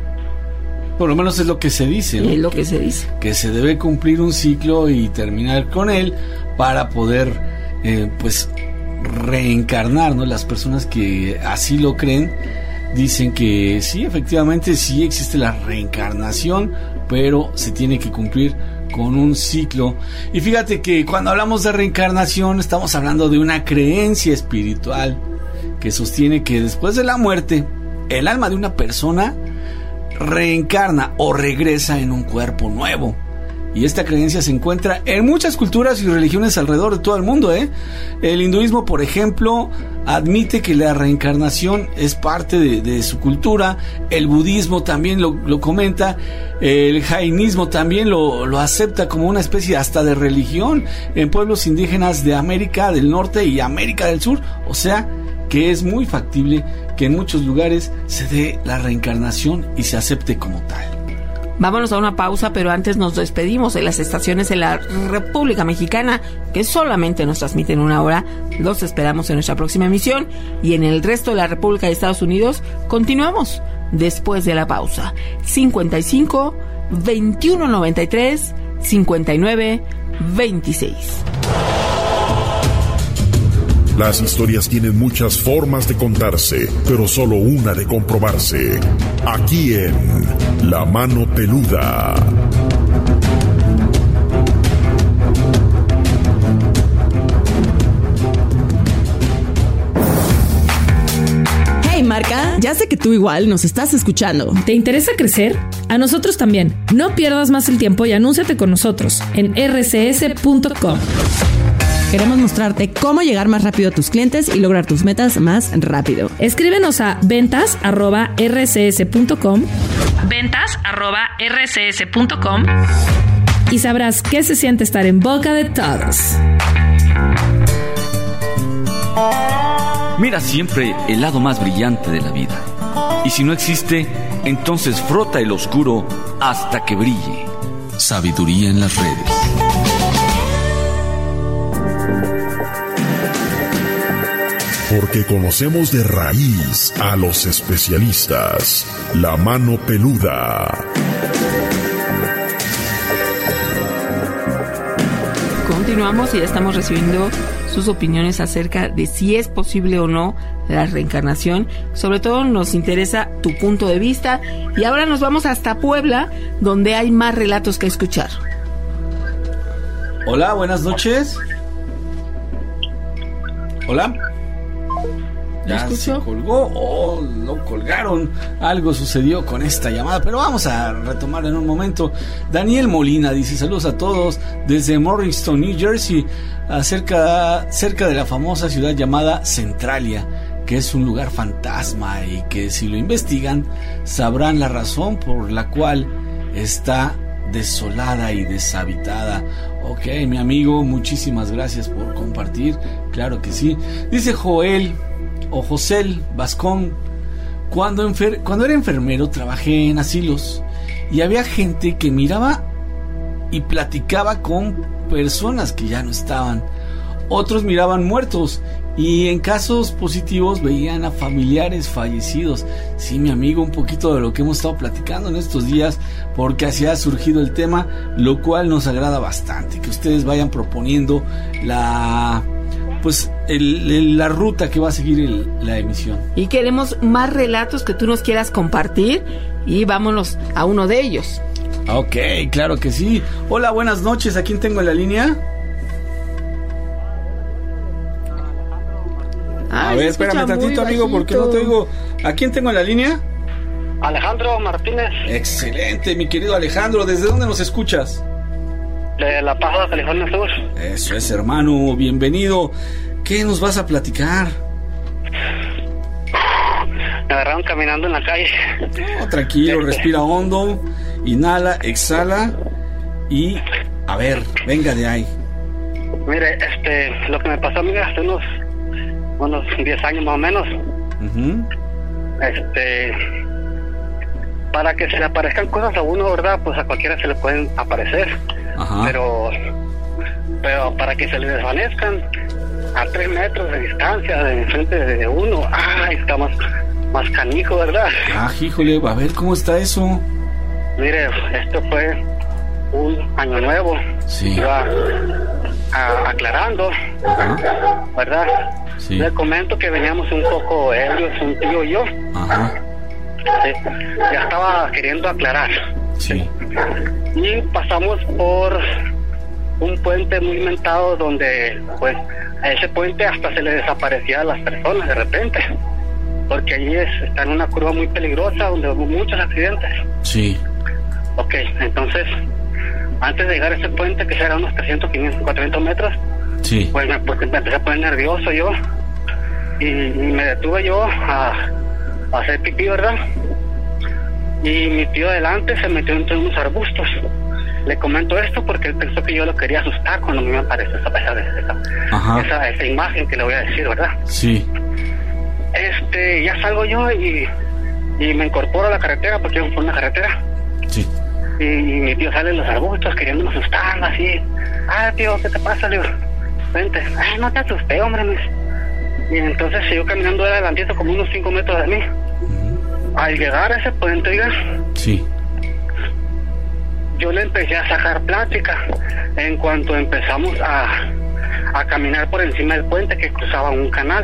Por lo menos es lo que se dice, ¿no? Es lo que se dice. Que se debe cumplir un ciclo y terminar con él para poder, eh, pues, reencarnar, ¿no? Las personas que así lo creen dicen que sí, efectivamente, sí existe la reencarnación, pero se tiene que cumplir con un ciclo. Y fíjate que cuando hablamos de reencarnación estamos hablando de una creencia espiritual que sostiene que después de la muerte el alma de una persona reencarna o regresa en un cuerpo nuevo. Y esta creencia se encuentra en muchas culturas y religiones alrededor de todo el mundo, ¿eh? El hinduismo, por ejemplo, admite que la reencarnación es parte de, de su cultura. El budismo también lo, lo comenta. El jainismo también lo, lo acepta como una especie hasta de religión en pueblos indígenas de América del Norte y América del Sur. O sea, que es muy factible que en muchos lugares se dé la reencarnación y se acepte como tal. Vámonos a una pausa, pero antes nos despedimos de las estaciones en la República Mexicana, que solamente nos transmiten una hora. Los esperamos en nuestra próxima emisión, y en el resto de la República de Estados Unidos continuamos después de la pausa. cincuenta y cinco, veintiuno noventa y tres, cincuenta y nueve, veintiséis. Las historias tienen muchas formas de contarse, pero solo una de comprobarse. Aquí en La Mano Peluda. Hey Marca, ya sé que tú igual nos estás escuchando. ¿Te interesa crecer? A nosotros también. No pierdas más el tiempo y anúnciate con nosotros en erre ce ese punto com. Queremos mostrarte cómo llegar más rápido a tus clientes y lograr tus metas más rápido. Escríbenos a ventas arroba erre ce ese punto com, ventas arroba erre ce ese punto com, y sabrás qué se siente estar en boca de todos. Mira siempre el lado más brillante de la vida. Y si no existe, entonces frota el oscuro hasta que brille. Sabiduría en las redes. Porque conocemos de raíz a los especialistas. La Mano Peluda. Continuamos y ya estamos recibiendo sus opiniones acerca de si es posible o no la reencarnación. Sobre todo nos interesa tu punto de vista. Y ahora nos vamos hasta Puebla, donde hay más relatos que escuchar. Hola, buenas noches. Hola. Ya se colgó, oh, lo colgaron. Algo sucedió con esta llamada, pero vamos a retomar en un momento. Daniel Molina dice: saludos a todos desde Morristown, New Jersey, cerca, cerca de la famosa ciudad llamada Centralia, que es un lugar fantasma y que si lo investigan sabrán la razón por la cual está desolada y deshabitada. Ok, mi amigo, muchísimas gracias por compartir. Claro que sí. Dice Joel o Josel Vascón: cuando, enfer- cuando era enfermero trabajé en asilos y había gente que miraba y platicaba con personas que ya no estaban. Otros miraban muertos y en casos positivos veían a familiares fallecidos. Sí, mi amigo, un poquito de lo que hemos estado platicando en estos días, porque así ha surgido el tema, lo cual nos agrada bastante, que ustedes vayan proponiendo la... pues el, el, la ruta que va a seguir el, la emisión. Y queremos más relatos que tú nos quieras compartir y vámonos a uno de ellos. Ok, claro que sí. Hola, buenas noches. ¿A quién tengo en la línea? Ay, a ver, espérame tantito, amigo, porque no te oigo. ¿A quién tengo en la línea? Alejandro Martínez. Excelente, mi querido Alejandro. ¿Desde dónde nos escuchas? De La Paz, California Sur. Eso es, hermano, bienvenido. ¿Qué nos vas a platicar? Me agarraron caminando en la calle. No, tranquilo, respira hondo, inhala, exhala y a ver, venga de ahí. Mire, este, lo que me pasó a mí hace unos, unos diez años más o menos. Uh-huh. Este, para que se le aparezcan cosas a uno, ¿verdad? Pues a cualquiera se le pueden aparecer. Ajá. Pero, pero para que se le desvanezcan a tres metros de distancia de enfrente de uno, ay, está más, más canijo, ¿verdad? Ah, híjole, a ver cómo está eso. Mire, esto fue un año nuevo. Sí. Iba a, aclarando, ajá, ¿verdad? Sí. Le comento que veníamos un poco ebrios, un tío y yo. Ajá. Sí. Ya estaba queriendo aclarar. Sí. y pasamos por un puente muy mentado donde pues a ese puente hasta se le desaparecía a las personas de repente, porque allí es, está en una curva muy peligrosa donde hubo muchos accidentes. Sí. Ok, entonces antes de llegar a ese puente, que será unos trescientos, quinientos, cuatrocientos metros, sí, pues me, pues, me empecé a poner nervioso yo y, y me detuve yo a, a hacer pipí, ¿verdad? Y mi tío adelante se metió entre unos arbustos. Le comento esto porque él pensó que yo lo quería asustar cuando me apareció esa, esa, esa, esa imagen que le voy a decir, ¿verdad? Sí. Este, ya salgo yo y, y me incorporo a la carretera porque yo por una carretera. Sí. Y, y mi tío sale en los arbustos queriéndome asustar, así. Ah, tío, ¿qué te pasa? Le digo, vente. Ay, no te asusté, hombre. Mis. Y entonces siguió caminando adelantito como unos cinco metros de mí. Uh-huh. Al llegar a ese puente, oiga, sí, yo le empecé a sacar plática en cuanto empezamos a, a caminar por encima del puente que cruzaba un canal.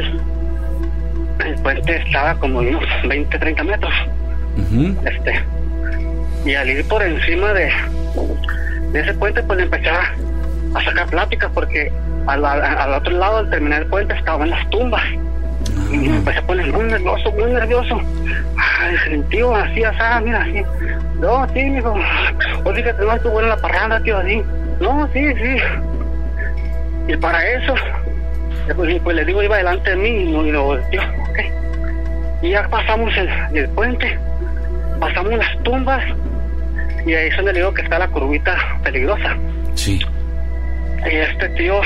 El puente estaba como unos veinte, treinta metros. Uh-huh. Este, y al ir por encima de, de ese puente, pues le empecé a, a sacar plática porque al, al, al otro lado, al terminar el puente, estaban las tumbas. Uh-huh. Y me empecé a poner muy nervioso, muy nervioso. Ay, tío, así, así, mira, así. No, sí, mijo. O fíjate, no estuvo en la parranda, tío, así. No, sí, sí. Y para eso, pues, pues le digo, iba delante de mí y no, y lo volteó, ok. Y ya pasamos el, el puente, pasamos las tumbas, y ahí es donde le digo que está la curvita peligrosa. Sí. Y este tío,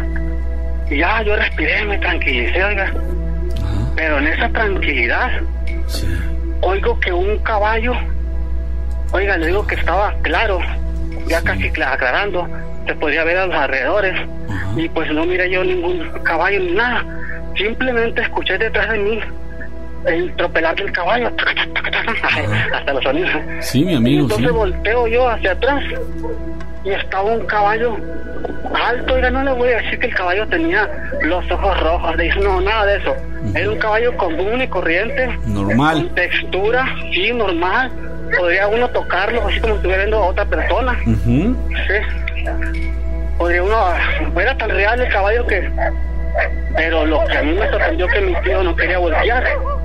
y ya yo respiré, me tranquilicé, oiga. Uh-huh. Pero en esa tranquilidad, sí, oigo que un caballo, oiga, le digo que estaba claro, ya sí, casi aclarando, se podía ver a los alrededores. Uh-huh. Y pues no miré yo ningún caballo ni nada, simplemente escuché detrás de mí el tropelar del caballo, uh-huh, hasta los sonidos. Sí, mi amigo. Entonces sí, volteo yo hacia atrás y estaba un caballo alto. Oiga, no le voy a decir que el caballo tenía los ojos rojos, le dije, no, nada de eso. Uh-huh. Era un caballo común y corriente, normal, con textura, sí, normal. Podría uno tocarlo así como si estuviera viendo a otra persona. Uh-huh. Sí. Podría uno, era tan real el caballo que, pero lo que a mí me sorprendió que mi tío no quería voltear.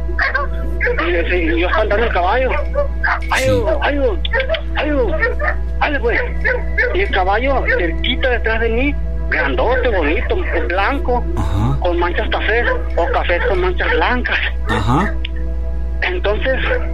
Y, y yo espantando el caballo. Ayú, ayú, ayú, ayú, pues. Y el caballo cerquita detrás de mí, grandote, bonito, blanco, uh-huh, con manchas cafés o cafés con manchas blancas. Uh-huh. Entonces,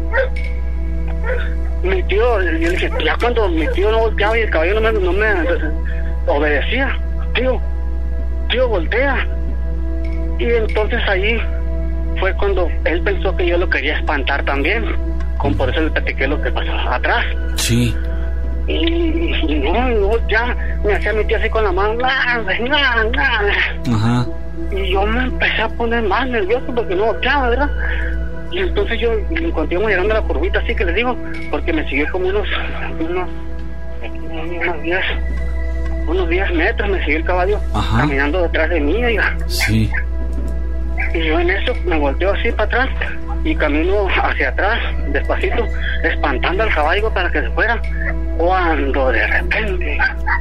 mi tío, yo le dije, ya cuando mi tío no volteaba y el caballo no me, no me obedecía, tío, tío, voltea. Y entonces ahí fue cuando él pensó que yo lo quería espantar también, con por eso le platiqué lo que pasó atrás. Sí. Y, y no, no, ya me hacía mi tío así con la mano, nada, nada, nada. Ajá. Y yo me empecé a poner más nervioso porque no volteaba, ¿verdad? Y entonces yo continuamos llegando a la curvita, así que les digo, porque me siguió como unos, unos, unos diez, unos diez metros, me siguió el caballo. Ajá. Caminando detrás de mí, oiga. Sí. Y yo en eso me volteo así para atrás y camino hacia atrás, despacito, espantando al caballo para que se fuera, cuando de repente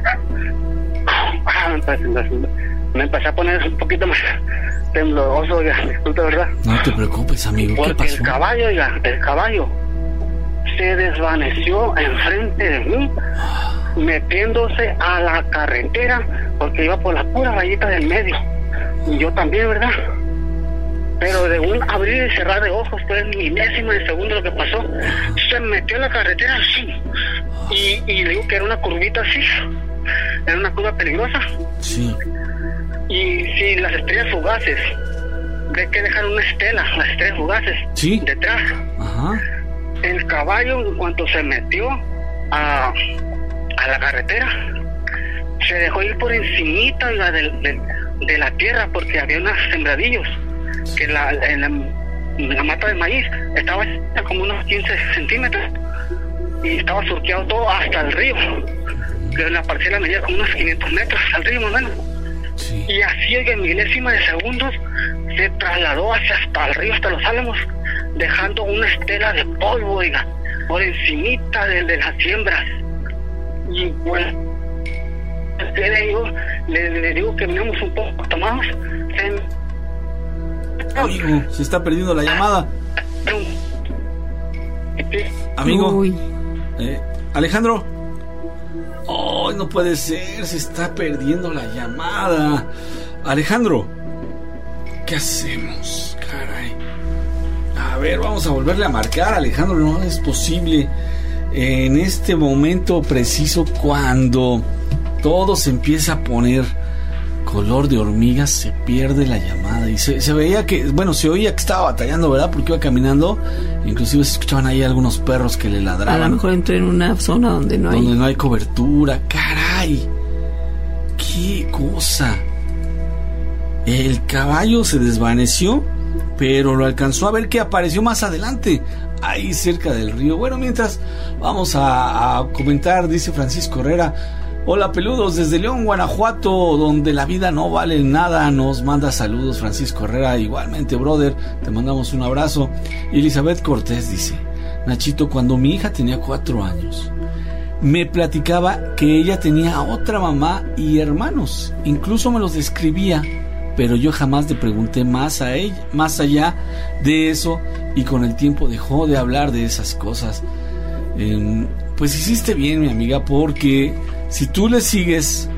ah, me, me empecé a poner un poquito más tembloroso, oiga, disculpe, ¿verdad? No te preocupes, amigo. Porque ¿qué pasó? el caballo, oiga, el caballo se desvaneció enfrente de mí, metiéndose a la carretera, porque iba por la pura rayita del medio, y yo también, ¿verdad? Pero de un abrir y cerrar de ojos, fue milésima de segundo lo que pasó, se metió en la carretera así, y, y le digo que era una curvita así, era una curva peligrosa. Sí. Y si las estrellas fugaces, ve que dejan una estela, las estrellas fugaces, ¿sí?, detrás. Ajá. El caballo, en cuanto se metió a, a la carretera, se dejó ir por encimita de, de, de la tierra, porque había unos sembradillos, que la, en la, en la mata de maíz estaba como unos quince centímetros, y estaba surqueado todo hasta el río, que la parcela medía como unos quinientos metros al río más o menos. Sí. Y así en milésima de segundos se trasladó hacia hasta el río, hasta los Álamos, dejando una estela de polvo, oiga, por encimita de, de las siembras. y pues le digo, le, le digo que venimos un poco más. Se... Amigo, se está perdiendo la llamada. Amigo, eh, Alejandro. Oh, no puede ser, se está perdiendo la llamada. Alejandro, ¿qué hacemos? Caray. A ver, vamos a volverle a marcar, Alejandro. No es posible. En este momento preciso, cuando todo se empieza a poner color de hormigas, se pierde la llamada. Y se, se veía que, bueno, se oía que estaba batallando, ¿verdad? Porque iba caminando. Inclusive se escuchaban ahí algunos perros que le ladraban. A lo mejor entró en una zona donde no hay... Donde no hay cobertura. ¡Caray! ¡Qué cosa! El caballo se desvaneció, pero lo alcanzó a ver que apareció más adelante, ahí cerca del río. Bueno, mientras vamos a, a comentar, dice Francisco Herrera: hola peludos, desde León, Guanajuato, donde la vida no vale nada. Nos manda saludos Francisco Herrera. Igualmente, brother, te mandamos un abrazo. Y Elizabeth Cortés dice: Nachito, cuando mi hija tenía cuatro años, me platicaba que ella tenía otra mamá y hermanos. Incluso me los describía, pero yo jamás le pregunté más a ella, más allá de eso, y con el tiempo dejó de hablar de esas cosas. Eh, pues hiciste bien, mi amiga, porque si tú le sigues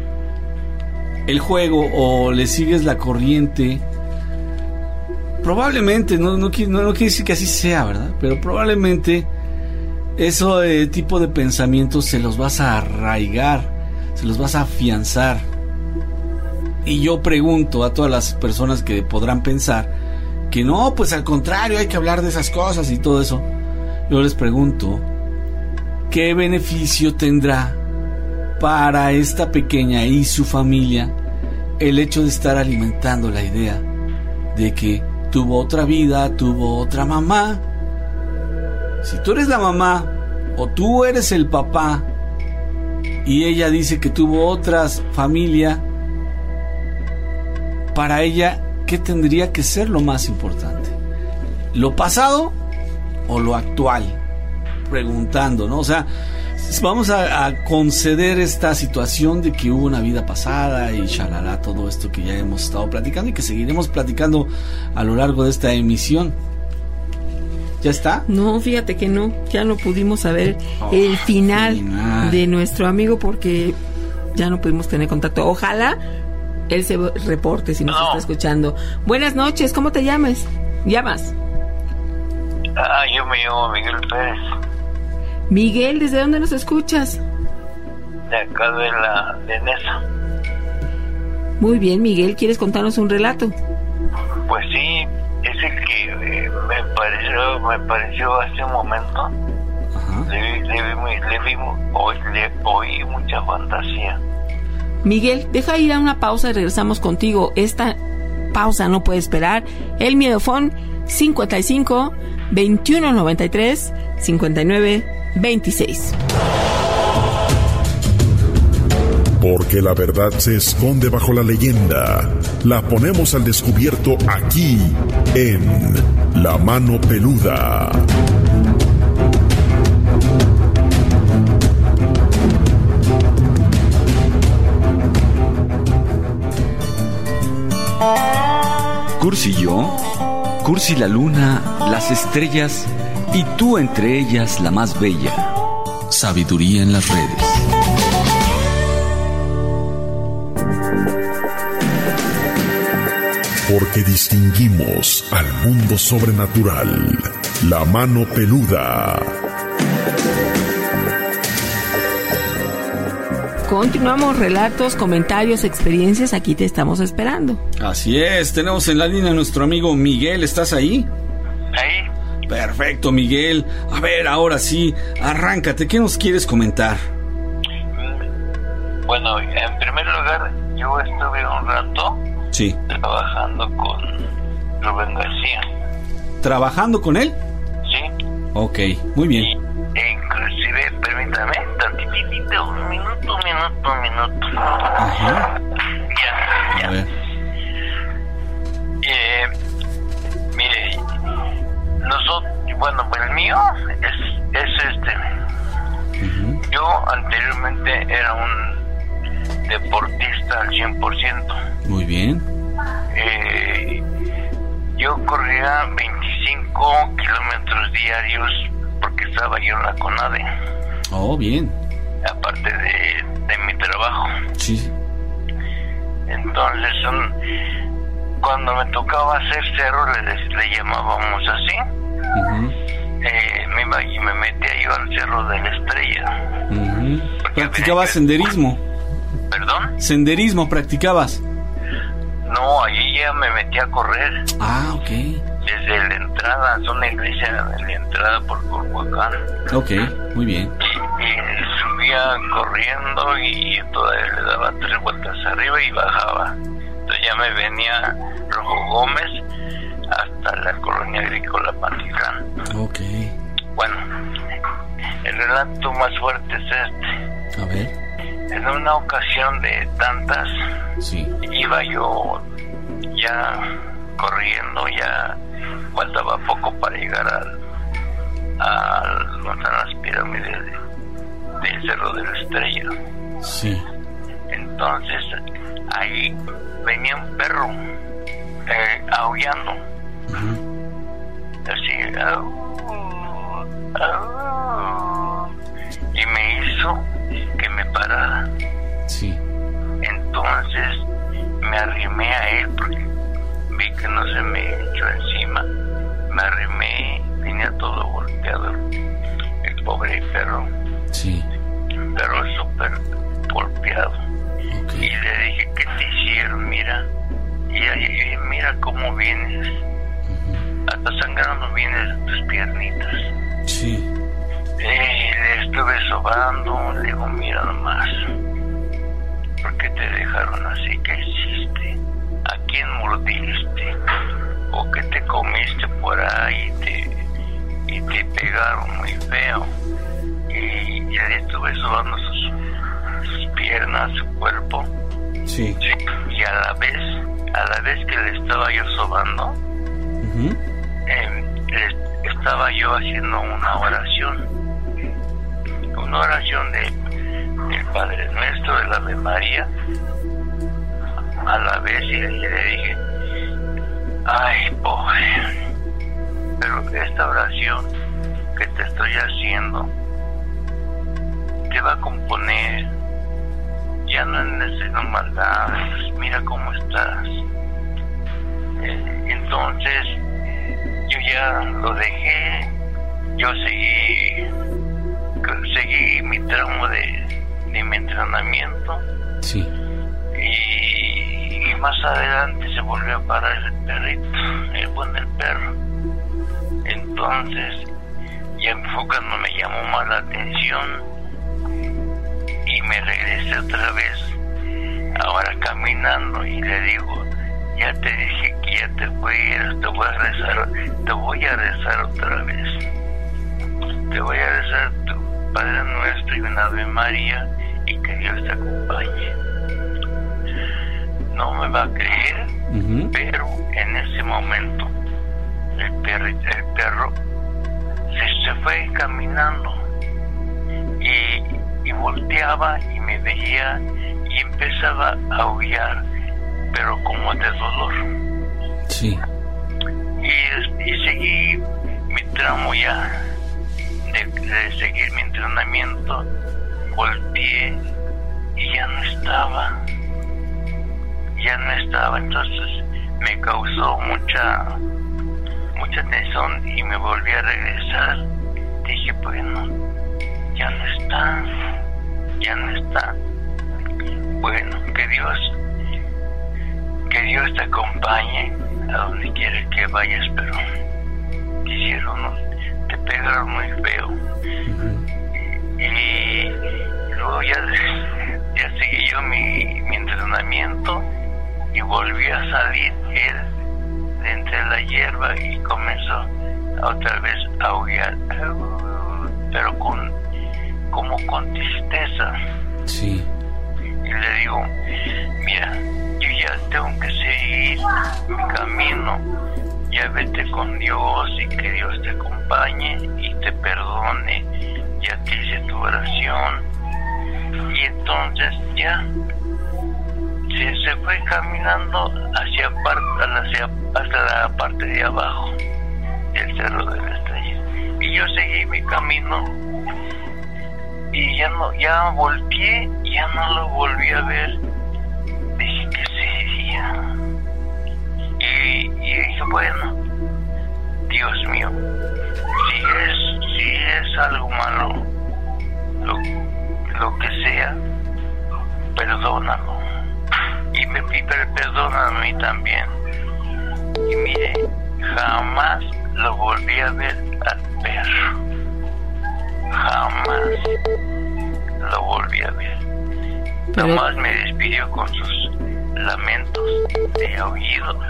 el juego o le sigues la corriente, probablemente, no, no, no, no quiere decir que así sea, ¿verdad? Pero probablemente ese eh, tipo de pensamientos se los vas a arraigar, se los vas a afianzar. Y yo pregunto a todas las personas que podrán pensar que no, pues al contrario, hay que hablar de esas cosas y todo eso. Yo les pregunto, ¿qué beneficio tendrá para esta pequeña y su familia el hecho de estar alimentando la idea de que tuvo otra vida, tuvo otra mamá? Si tú eres la mamá o tú eres el papá y ella dice que tuvo otra familia, para ella, ¿qué tendría que ser lo más importante? ¿Lo pasado o lo actual? Preguntando, ¿no? O sea, vamos a, a conceder esta situación de que hubo una vida pasada y shalala, todo esto que ya hemos estado platicando y que seguiremos platicando a lo largo de esta emisión. ¿Ya está? No, fíjate que no, ya no pudimos saber oh, el final, final de nuestro amigo porque ya no pudimos tener contacto. Ojalá él se reporte si nos no. está escuchando. Buenas noches, ¿cómo te llamas? ¿Llamas? Ah, yo me llamo Miguel Pérez. Miguel, ¿desde dónde nos escuchas? De acá de la de Nesa. Muy bien, Miguel, ¿quieres contarnos un relato? Pues sí, es el que eh, me pareció me pareció hace un momento. Ajá. Le vi, le vi, le vi, oí, le oí mucha fantasía. Miguel, deja ir a una pausa y regresamos contigo. Esta pausa no puede esperar. El Miedofón cincuenta y cinco, veintiuno noventa y tres, cincuenta y nueve, veintiséis. Porque la verdad se esconde bajo la leyenda. La ponemos al descubierto aquí en La Mano Peluda. Cursi y yo, Cursi la luna, las estrellas y tú entre ellas la más bella. Sabiduría en las redes. Porque distinguimos al mundo sobrenatural. La Mano Peluda. Continuamos, relatos, comentarios, experiencias, aquí te estamos esperando. Así es, tenemos en la línea a nuestro amigo Miguel, ¿estás ahí? Ahí. Perfecto, Miguel. A ver, ahora sí, arráncate, ¿qué nos quieres comentar? Bueno, en primer lugar, yo estuve un rato sí. trabajando con Rubén García. ¿Trabajando con él? Sí. Ok, muy bien. Y, e inclusive, permítame, tantitito, un minuto, un minuto, un minuto. Ajá. Ya, ya. A ver. Eh, mire, nosotros, bueno, pues el mío es, es este. Uh-huh. Yo yo anteriormente era un deportista al cien por ciento. Muy bien. Eh, yo corría veinticinco kilómetros diarios porque estaba yo en la CONADE. Oh, bien. Aparte de, de mi trabajo. Sí. Entonces, um, cuando me tocaba hacer cerro, le, le llamábamos así. Uh-huh. eh, me iba y me metía yo al Cerro de la Estrella. Uh-huh. ¿Practicabas que... senderismo? ¿Perdón? ¿Senderismo practicabas? No, allí ya me metí a correr. Ah, ok. Desde la entrada, es una iglesia de la entrada por Culhuacán. Ok, muy bien. Y, y subía corriendo y todavía le daba tres vueltas arriba y bajaba. Entonces ya me venía Rojo Gómez hasta la colonia agrícola Pantitlán. Ok. Bueno, el relato más fuerte es este. A ver. En una ocasión de tantas, sí, iba yo ya corriendo, ya faltaba poco para llegar al, al donde están las pirámides de, del Cerro de la Estrella. Sí. Entonces ahí venía un perro eh, aullando. Uh-huh. Así, au, au, y me hizo que me parara. Sí. Entonces me arrimé a él porque vi que no se me echó encima. Me arrimé, tenía todo golpeado el pobre perro. Sí. Pero súper golpeado. Okay. Y le dije, ¿qué te hicieron? Mira. Y, y, y mira cómo vienes. Uh-huh. Hasta sangrando vienes de tus piernitas. Sí. Eh, le estuve sobando, le digo, mira nomás, ¿por qué te dejaron así? ¿Qué hiciste? ¿A quién mordiste? ¿O que te comiste por ahí y te, y te pegaron muy feo? Y ya le estuve sobando sus, sus piernas, su cuerpo. Sí. Y a la vez, a la vez que le estaba yo sobando, uh-huh. eh, le estaba yo haciendo una oración. Una oración de, del Padre Nuestro, del Ave María, a la vez, y le, le dije, ay, pobre, pero esta oración que te estoy haciendo te va a componer, ya no necesito maldad, mira cómo estás. Eh, entonces, yo ya lo dejé, yo seguí seguí mi tramo de, de mi entrenamiento. Sí. Y, y más adelante se volvió a parar el perrito, el buen del perro. Entonces ya enfocando me llamó más la atención y me regresé otra vez, ahora caminando, y le digo, ya te dije que ya te fueras, te voy a rezar, te voy a rezar otra vez, te voy a rezar tu Padre Nuestro y una Ave María, y que Dios te acompañe. No me va a creer, uh-huh. pero en ese momento el perro, el perro se, se fue caminando y, y volteaba y me veía y empezaba a aullar, pero como de dolor. Sí. Y, y seguí mi tramo ya de, de seguir mi entrenamiento. Volteé y ya no estaba. Ya no estaba, entonces me causó mucha mucha tensión y me volví a regresar. Dije, bueno, ya no está, ya no está. Bueno, que Dios, que Dios te acompañe a donde quiera que vayas, pero te hicieron, ¿no? Te pegaron muy feo. Uh-huh. Y luego ya, ya seguí yo mi, mi entrenamiento y volví a salir él de entre la hierba y comenzó otra vez a aullar, pero con como con tristeza. Sí. Y le digo, mira, yo ya tengo que seguir mi camino, ya vete con Dios y que Dios te acompañe y te perdone ya te hice tu oración. Y entonces ya se, se fue caminando hacia, par, hacia hasta la parte de abajo del Cerro de la Estrella. Y yo seguí mi camino y ya no, ya volteé, ya no lo volví a ver. Dije, ¿qué sería? Y, y dije, bueno, Dios mío, si es, si es algo malo, lo, lo que sea, perdónalo. Y me pide perdona a mí también. Y mire, jamás lo volví a ver al perro. Jamás lo volví a ver. Pero... Nomás me despidió con sus lamentos de aullido.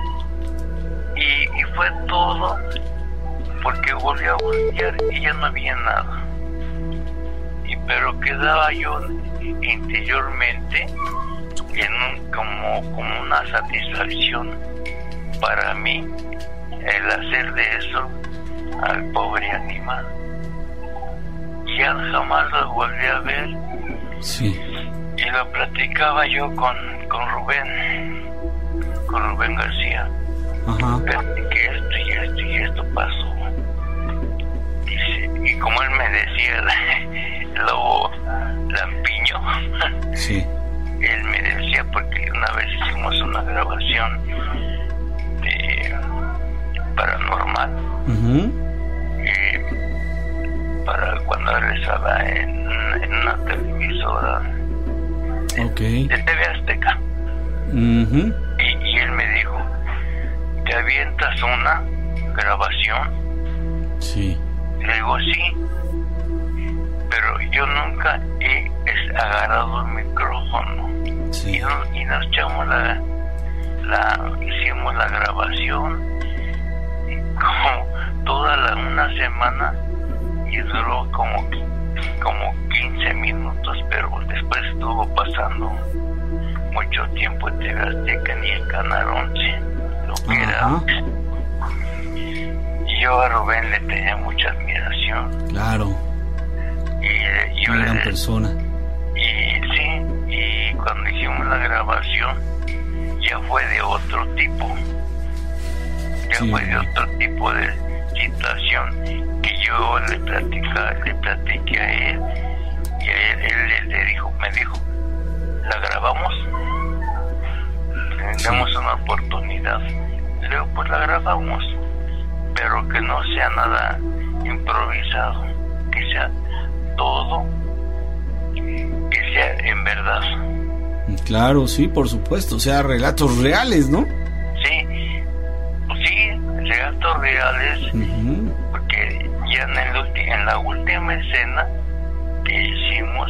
Y, y fue todo, porque volví a voltear y ya no había nada. Y pero quedaba yo interiormente en un, como, como una satisfacción para mí el hacer de eso al pobre animal. Ya jamás lo volví a ver. Sí. Y lo platicaba yo con, con Rubén, con Rubén García. Ajá. Que esto y esto y esto pasó. Dice, y como él me decía, el lobo lampiño, sí. Él me decía, porque una vez hicimos una grabación de paranormal, uh-huh. eh, para cuando él estaba en, en una televisora, okay. de T V Azteca. Uh-huh. y, y él me dijo, ¿te avientas una grabación? Sí. Le digo, sí, pero yo nunca he agarrado el micrófono. Sí. Y, nos, y nos echamos la, la, hicimos la grabación como toda la, una semana, y duró como, como quince minutos, pero después estuvo pasando mucho tiempo en T V Azteca, ni el Canal once, lo que era. Y yo a Rubén le tenía mucha admiración. Claro. Y yo una gran le, persona. Y sí, y cuando hicimos la grabación ya fue de otro tipo. Ya sí. fue de otro tipo de situación que yo le platicé, le platiqué a él, y a él, él, él le dijo, me dijo, ¿la grabamos? Sí. Damos una oportunidad. Le digo, pues la grabamos, pero que no sea nada improvisado, que sea todo, que sea en verdad. Claro, sí, por supuesto, o sea, relatos reales, ¿no? Sí, sí, relatos reales, uh-huh. porque ya en, el ulti- en la última escena que hicimos,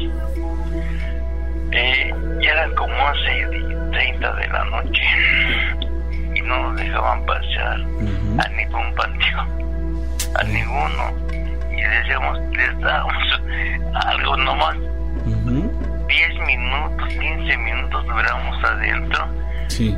eh, ya eran como once y treinta de la noche, y no nos dejaban pasar uh-huh. a ningún panteón, a ninguno. Y decíamos, les dábamos algo nomás, uh-huh. diez minutos, quince minutos duramos adentro. Sí.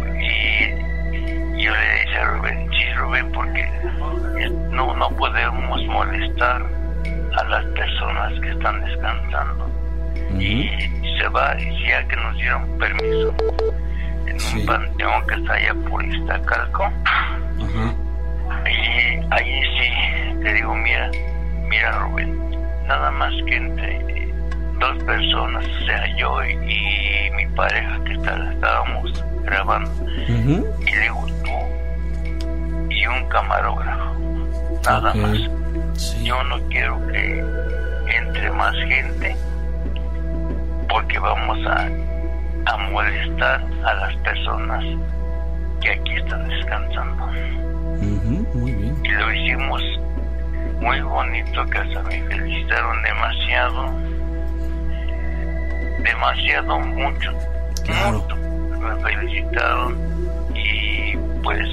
Y yo le decía a Rubén, sí, Rubén, porque no, no podemos molestar a las personas que están descansando. Uh-huh. Y se va, y ya que nos dieron permiso en sí. un panteón que está allá por Iztacalco. Uh-huh. Y ahí sí, te digo, mira, mira Rubén, nada más que entre dos personas, o sea, yo y, y mi pareja que está, estábamos grabando, uh-huh. y le digo, tú y un camarógrafo, nada okay. más. Sí. Yo no quiero que entre más gente, porque vamos a, a molestar a las personas que aquí están descansando. Uh-huh. Muy bien. Y lo hicimos muy bonito, que hasta me felicitaron demasiado, demasiado, mucho, claro. mucho, me felicitaron, y pues,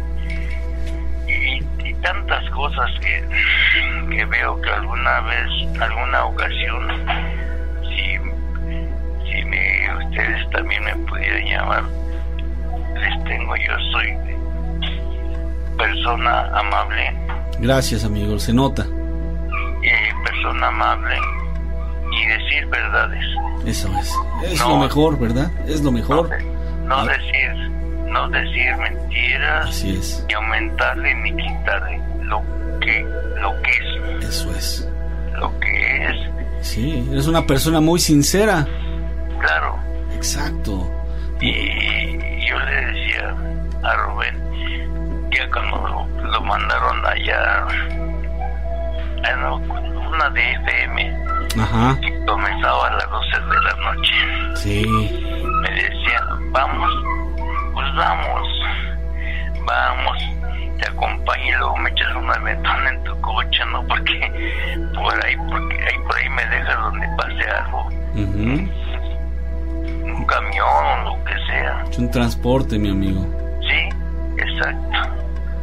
y, y tantas cosas que, que veo que alguna vez, alguna ocasión, si, si me, ustedes también me pudieran llamar, les tengo, yo soy persona amable. Gracias, amigo, se nota. Eh, persona amable y decir verdades. Eso es. Es No. lo mejor, ¿verdad? Es lo mejor. No Ah. decir, no decir mentiras. Así es. Ni aumentarle ni quitarle lo que, lo que es. Eso es. Lo que es, Sí, eres una persona muy sincera. claro. Exacto. Y yo le decía a Rubén, ya cuando lo, lo mandaron allá a la- una de F M, Ajá. que comenzaba a las doce de la noche, Sí. me decía, vamos, pues vamos, vamos, te acompaño y luego me echas una ventana en tu coche, ¿no? Porque por ahí, porque ahí por ahí me dejas donde pase algo, Ujú. un camión o lo que sea. Es un transporte, mi amigo. Sí, exacto.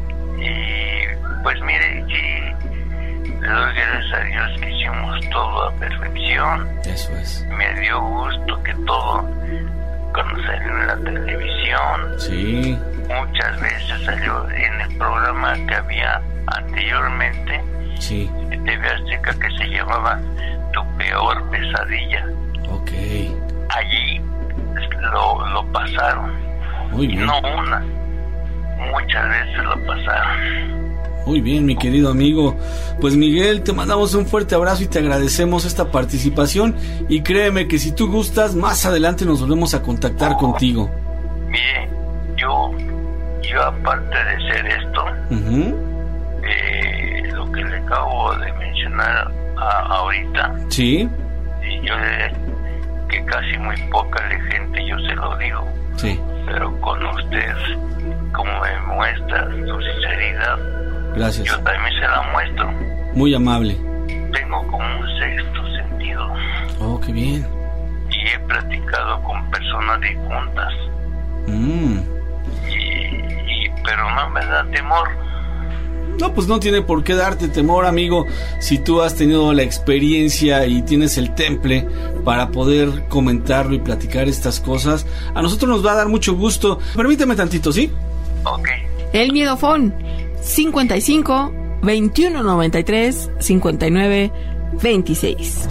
Y pues mire, sí, le doy gracias a Dios que hicimos todo a perfección. Eso es. Me dio gusto que todo, cuando salió en la televisión, Sí. muchas veces salió en el programa que había anteriormente, Sí. de T V Azteca, que se llamaba Tu Peor Pesadilla. Ok. Allí lo, lo pasaron. Muy bien. No una, muchas veces lo pasaron. Muy bien, mi querido amigo. Pues Miguel, te mandamos un fuerte abrazo y te agradecemos esta participación. Y créeme que si tú gustas, más adelante nos volvemos a contactar contigo. Mire, yo, yo aparte de ser esto, Ujú. eh, lo que le acabo de mencionar a- ahorita, Sí. y yo le- que casi muy poca de gente yo se lo digo, Sí. pero con usted, como me muestra su sinceridad, Gracias. yo también se la muestro. Muy amable. Tengo como un sexto sentido Oh, qué bien. y he platicado con personas difuntas, Mm. y, y- pero no me da temor. No, pues no tiene por qué darte temor, amigo, si tú has tenido la experiencia y tienes el temple para poder comentarlo y platicar estas cosas. A nosotros nos va a dar mucho gusto. Permíteme tantito, ¿sí? Ok. El Miedofón cincuenta y cinco, veintiuno noventa y tres, cincuenta y nueve, veintiséis.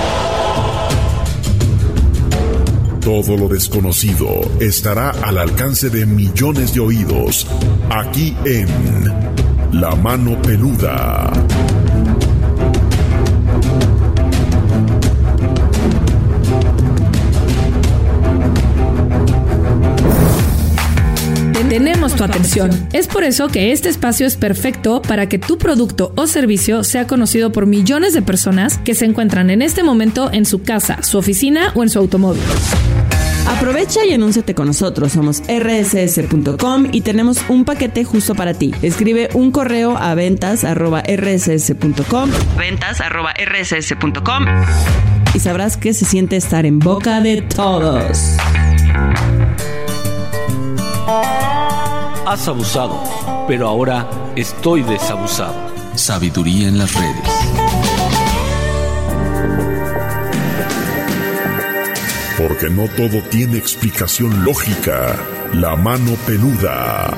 Todo lo desconocido estará al alcance de millones de oídos, aquí en La Mano Peluda. Tenemos tu atención. Es por eso que este espacio es perfecto para que tu producto o servicio sea conocido por millones de personas que se encuentran en este momento en su casa, su oficina o en su automóvil. Aprovecha y anúnciate con nosotros. Somos erre ese ese punto com y tenemos un paquete justo para ti. Escribe un correo a ventas arroba erre ese ese punto com, ventas arroba erre ese ese punto com, y sabrás qué se siente estar en boca de todos. Has abusado, pero ahora estoy desabusado. Sabiduría en las redes. Porque no todo tiene explicación lógica. La Mano Peluda.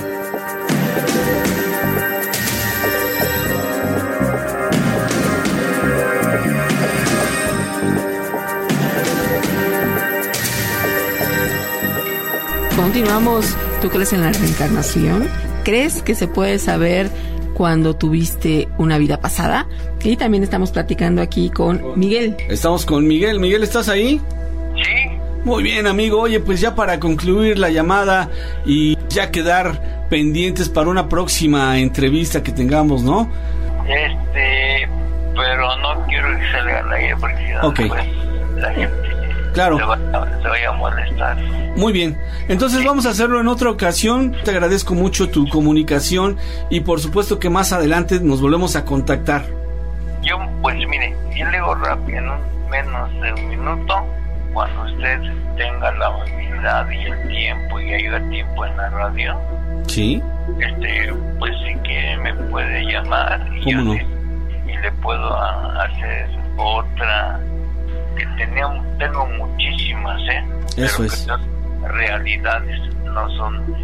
Continuamos. ¿Tú crees en la reencarnación? ¿Crees que se puede saber cuando tuviste una vida pasada? Y también estamos platicando aquí con Miguel. Estamos con Miguel. Miguel, ¿estás ahí? Sí. Muy bien, amigo. Oye, pues ya para concluir la llamada y ya quedar pendientes para una próxima entrevista que tengamos, ¿no? Este, pero no quiero que salga al aire porque si no, Ok. pues, la gente Claro. se, va, se vaya a molestar. Muy bien, entonces vamos a hacerlo en otra ocasión. Te agradezco mucho tu comunicación y por supuesto que más adelante nos volvemos a contactar. Yo, pues mire, yo le digo rápido, en un, menos de un minuto, cuando usted tenga la habilidad y el tiempo y haya tiempo en la radio, Sí. este, pues si quiere me puede llamar y, ¿Cómo yo no? le, y le puedo a- hacer otra, que tenía, tengo muchísimas, ¿eh? Eso Pero es. que son realidades, no son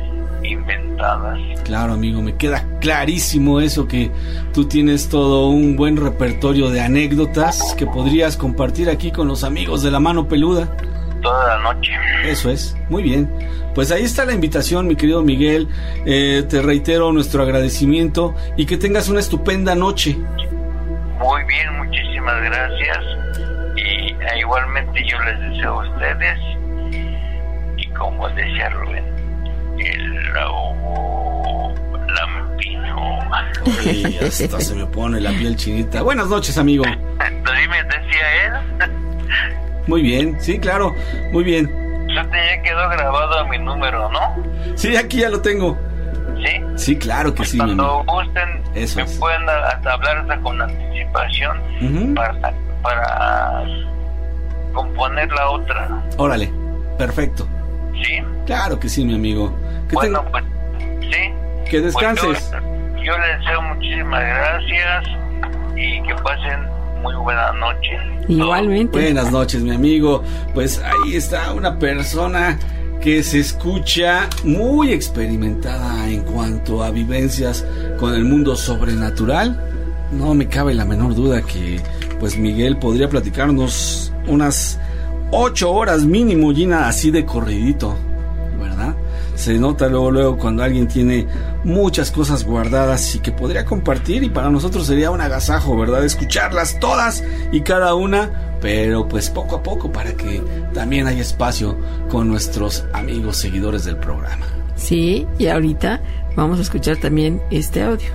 inventadas. Claro, amigo, me queda clarísimo eso, que tú tienes todo un buen repertorio de anécdotas que podrías compartir aquí con los amigos de La Mano Peluda. Toda la noche. Eso es, muy bien. Pues ahí está la invitación, mi querido Miguel. Eh, te reitero nuestro agradecimiento y que tengas una estupenda noche. Muy bien, muchísimas gracias. Y eh, igualmente yo les deseo a ustedes, y como decía Rubén, el lobo lampiño. Ay, hasta se me pone la piel chinita. Buenas noches, amigo. ¿Así me decía él? Muy bien, sí, claro, muy bien. Ya te quedó grabado mi número, ¿no? Sí, aquí ya lo tengo. ¿Sí? Sí, claro que pues sí. Cuando gusten, Eso me es. pueden hasta hablar hasta con anticipación uh-huh. para, para componer la otra. Órale, perfecto. ¿Sí? Claro que sí, mi amigo. Que bueno, te... pues, sí. Que descanses. Pues yo, yo les deseo muchísimas gracias y que pasen muy buena noche. Igualmente. Buenas noches, mi amigo. Pues ahí está una persona que se escucha muy experimentada en cuanto a vivencias con el mundo sobrenatural. No me cabe la menor duda que pues Miguel podría platicarnos unas ocho horas mínimo, Gina, así de corridito, ¿verdad? Se nota luego, luego cuando alguien tiene muchas cosas guardadas y que podría compartir, y para nosotros sería un agasajo, ¿verdad? Escucharlas todas y cada una, pero pues poco a poco para que también haya espacio con nuestros amigos seguidores del programa. Sí, y ahorita vamos a escuchar también este audio.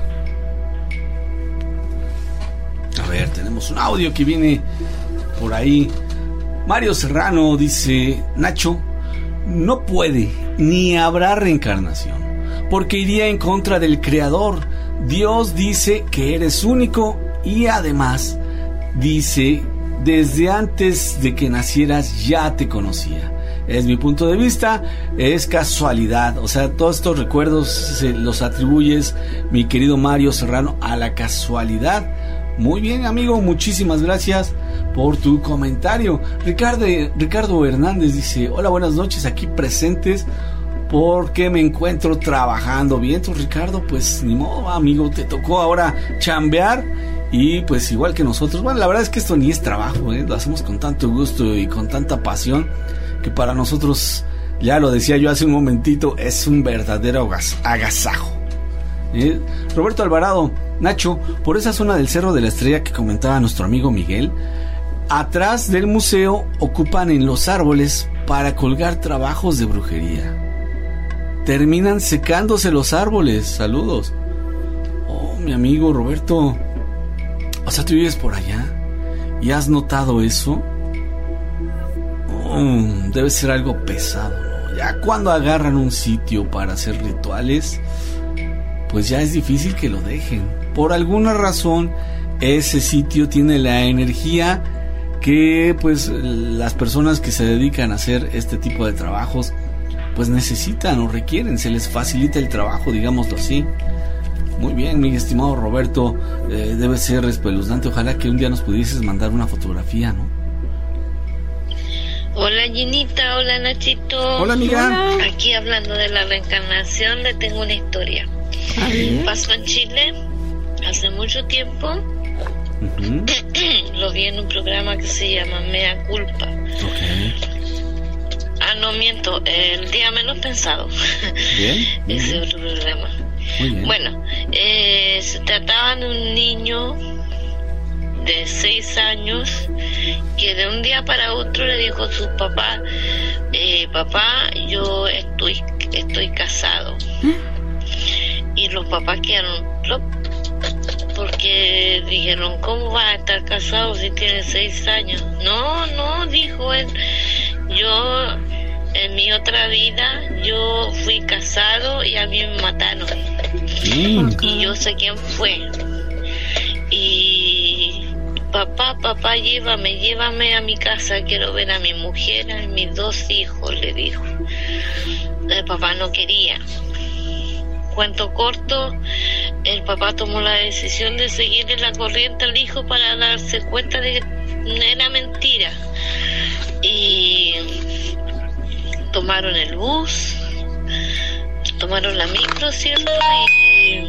A ver, tenemos un audio que viene por ahí. Mario Serrano dice: Nacho, no puede ni habrá reencarnación, porque iría en contra del Creador. Dios dice que eres único y además dice: desde antes de que nacieras ya te conocía. Es mi punto de vista, es casualidad. O sea, todos estos recuerdos se los atribuyes, mi querido Mario Serrano, a la casualidad. Muy bien, amigo, muchísimas gracias por tu comentario. Ricardo, Ricardo Hernández dice: hola, buenas noches, aquí presentes porque me encuentro trabajando. Bien, entonces, Ricardo, pues ni modo, amigo, te tocó ahora chambear y pues igual que nosotros. Bueno, la verdad es que esto ni es trabajo, ¿eh? Lo hacemos con tanto gusto y con tanta pasión que para nosotros, ya lo decía yo hace un momentito, es un verdadero agasajo. ¿Eh? Roberto Alvarado: Nacho, por esa zona del Cerro de la Estrella que comentaba nuestro amigo Miguel, atrás del museo ocupan en los árboles para colgar trabajos de brujería. Terminan secándose los árboles. Saludos. Oh, mi amigo Roberto, o sea, tú vives por allá y has notado eso. Oh, debe ser algo pesado, ¿no? Ya cuando agarran un sitio para hacer rituales, pues ya es difícil que lo dejen. Por alguna razón, ese sitio tiene la energía que pues las personas que se dedican a hacer este tipo de trabajos pues necesitan o requieren, se les facilita el trabajo, digámoslo así. Muy bien, mi estimado Roberto, eh, debe ser espeluznante. Ojalá que un día nos pudieses mandar una fotografía, ¿no? Hola Ginita, hola Nachito. Hola amiga. Hola. Aquí hablando de la reencarnación, le tengo una historia. Pasó en Chile hace mucho tiempo. Uh-huh. Lo vi en un programa que se llama Mea Culpa. Okay. Ah, no miento, el día menos pensado. Bien. Ese bien. Otro programa. Muy bien. Bueno, eh, se trataba de un niño de seis años que de un día para otro le dijo a su papá: eh, papá, yo estoy estoy casado. ¿Mm? Y los papás quedaron porque dijeron: ¿cómo va a estar casado si tiene seis años? No, no, dijo él, yo en mi otra vida yo fui casado y a mí me mataron. Mm. Y yo sé quién fue. Y papá, papá, llévame, llévame a mi casa, quiero ver a mi mujer, a mis dos hijos, le dijo. El papá no quería. Cuento corto, el papá tomó la decisión de seguirle la corriente al hijo para darse cuenta de que era mentira. Y tomaron el bus, tomaron la micro, ¿cierto? Y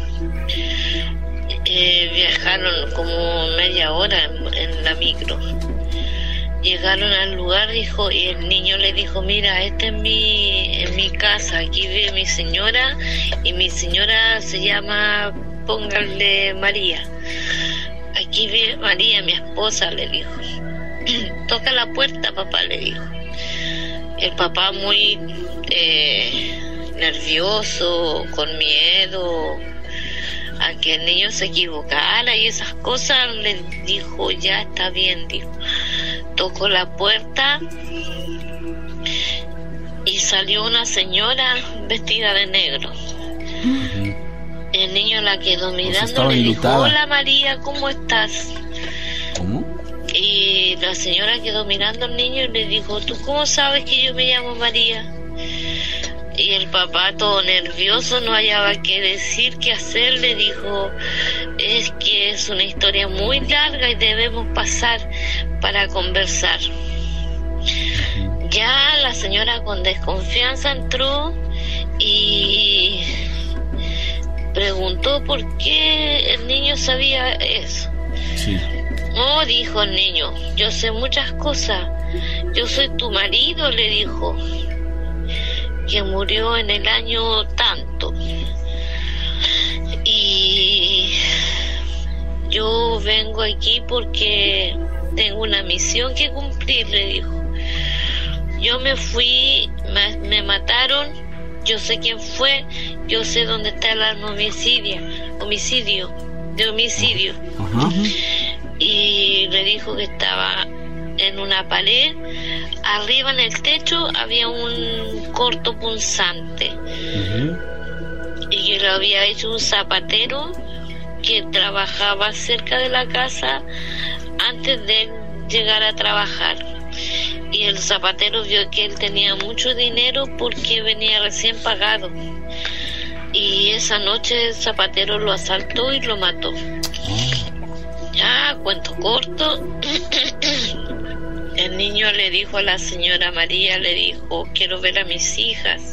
eh, viajaron como media hora en, en la micro. Llegaron al lugar, dijo, y el niño le dijo, mira, esta es mi, en mi casa, aquí vive mi señora, y mi señora se llama, pónganle María. Aquí vive María, mi esposa, le dijo. Toca la puerta, papá, le dijo. El papá muy eh, nervioso, con miedo a que el niño se equivocara y esas cosas, le dijo, ya está bien, dijo. Tocó la puerta y salió una señora vestida de negro. Uh-huh. El niño la quedó mirando, le dijo, hola María, ¿cómo estás? ¿Cómo? Y la señora quedó mirando al niño y le dijo, ¿tú cómo sabes que yo me llamo María? Y el papá, todo nervioso, no hallaba qué decir, qué hacer, le dijo, es que es una historia muy larga y debemos pasar para conversar. Ya la señora con desconfianza entró y preguntó por qué el niño sabía eso. Sí. No, dijo el niño, yo sé muchas cosas, yo soy tu marido, le dijo, que murió en el año tanto. Y yo vengo aquí porque tengo una misión que cumplir, le dijo. Yo me fui, me, me mataron, yo sé quién fue, yo sé dónde está el arma homicidio, homicidio, de homicidio. Ajá. Y le dijo que estaba en una pared, arriba en el techo había un corto punzante. Uh-huh. Y que lo había hecho un zapatero que trabajaba cerca de la casa antes de llegar a trabajar. Y el zapatero vio que él tenía mucho dinero porque venía recién pagado. Y esa noche el zapatero lo asaltó y lo mató. Ya, cuento corto. El niño le dijo a la señora María, le dijo, quiero ver a mis hijas.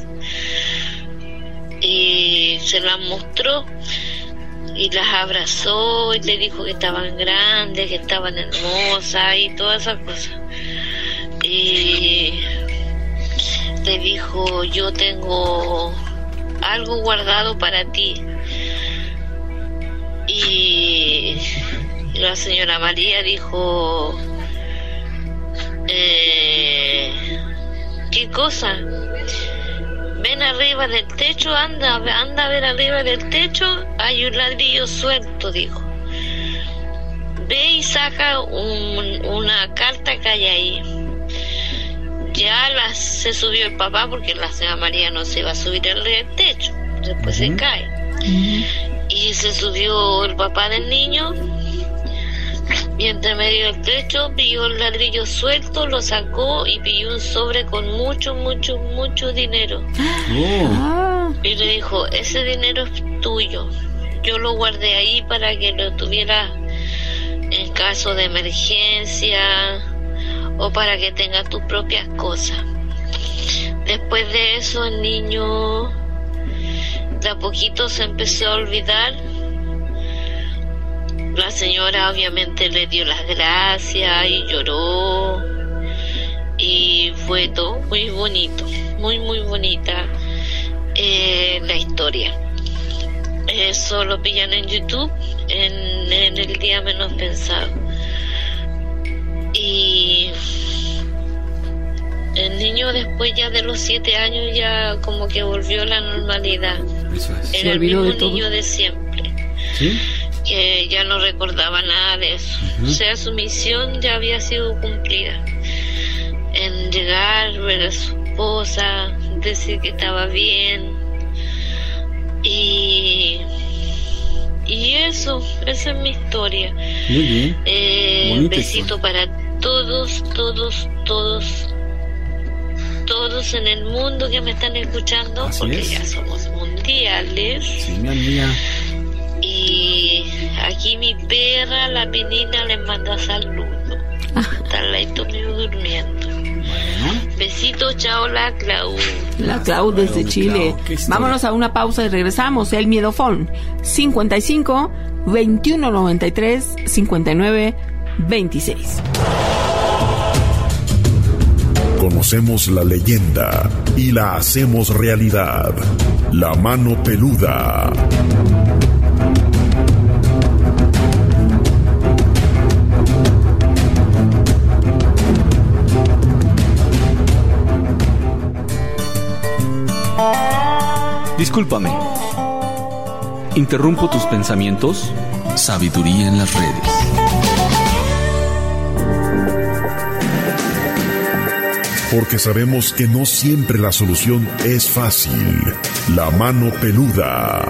Y se las mostró y las abrazó y le dijo que estaban grandes, que estaban hermosas y todas esas cosas. Y le dijo, yo tengo algo guardado para ti. Y la señora María dijo, eh, ¿qué cosa? Ven arriba del techo, anda, anda a ver arriba del techo, hay un ladrillo suelto, dijo. Ve y saca un, una carta que hay ahí. Ya la, se subió el papá porque la señora María no se iba a subir al techo, después uh-huh. se cae. Uh-huh. Y se subió el papá del niño y entre medio del techo pilló el ladrillo suelto, lo sacó y pilló un sobre con mucho, mucho, mucho dinero. Oh. Y le dijo, ese dinero es tuyo, yo lo guardé ahí para que lo tuviera en caso de emergencia o para que tengas tus propias cosas. Después de eso el niño de a poquito se empezó a olvidar. La señora obviamente le dio las gracias y lloró y fue todo muy bonito, muy muy bonita eh, la historia. Eso lo pillan en YouTube en, en el día menos pensado. Y el niño después ya de los siete años ya como que volvió a la normalidad. Eso es. Era el mismo niño de siempre. ¿Sí? Que ya no recordaba nada de eso. Uh-huh. O sea, su misión ya había sido cumplida. En llegar, ver a su esposa, decir que estaba bien. Y... Y eso, esa es mi historia. Muy bien. Eh, un besito para todos, todos, todos, todos en el mundo que me están escuchando, así porque es. Ya somos mundiales. Sí, mi amiga. Y aquí mi perra, la Pinina, les manda saludos. Está al lado mío durmiendo. Bueno. Besitos, chao, la Clau. La Clau desde Clau, Chile. Clau, Vámonos a una pausa y regresamos. El Miedofón cincuenta y cinco, veintiuno noventa y tres, cincuenta y nueve, veintiséis. Conocemos la leyenda y la hacemos realidad. La mano peluda. Discúlpame. ¿Interrumpo tus pensamientos? Sabiduría en las redes. Porque sabemos que no siempre la solución es fácil. La mano peluda.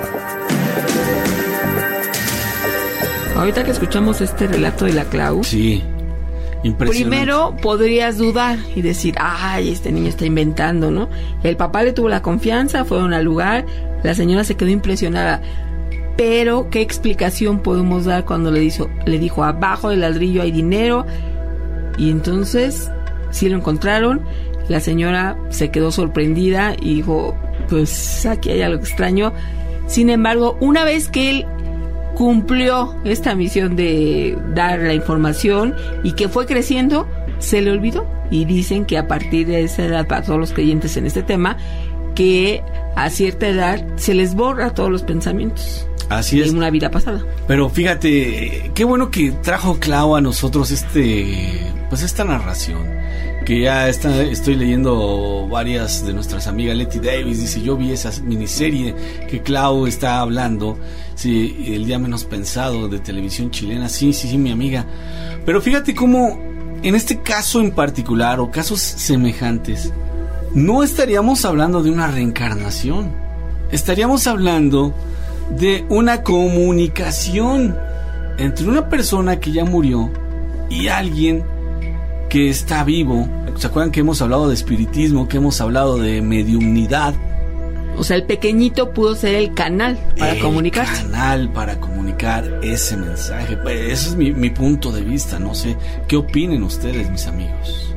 Ahorita que escuchamos este relato de la Clau, sí, impresionante. Primero podrías dudar y decir, ay, este niño está inventando, ¿no? El papá le tuvo la confianza, fueron al lugar, la señora se quedó impresionada. Pero, ¿qué explicación podemos dar cuando le dijo, le dijo abajo del ladrillo hay dinero? Y entonces, sí lo encontraron, la señora se quedó sorprendida y dijo, pues aquí hay algo extraño. Sin embargo, una vez que él cumplió esta misión de dar la información y que fue creciendo, se le olvidó. Y dicen que a partir de esa edad, para todos los creyentes en este tema, que a cierta edad se les borra todos los pensamientos. Así es. En una vida pasada. Pero fíjate, qué bueno que trajo Clau a nosotros este, pues esta narración. Que ya está, estoy leyendo varias de nuestras amigas. Letty Davis dice, yo vi esa miniserie que Clau está hablando, sí, el día menos pensado, de televisión chilena. Sí, sí, sí, mi amiga. Pero fíjate cómo en este caso en particular, o casos semejantes, no estaríamos hablando de una reencarnación. Estaríamos hablando de una comunicación entre una persona que ya murió y alguien que está vivo. ¿Se acuerdan que hemos hablado de espiritismo, que hemos hablado de mediumnidad? O sea, el pequeñito pudo ser el canal para el comunicar. El canal para comunicar ese mensaje. Pues ese es mi, mi punto de vista. No sé qué opinen ustedes, mis amigos.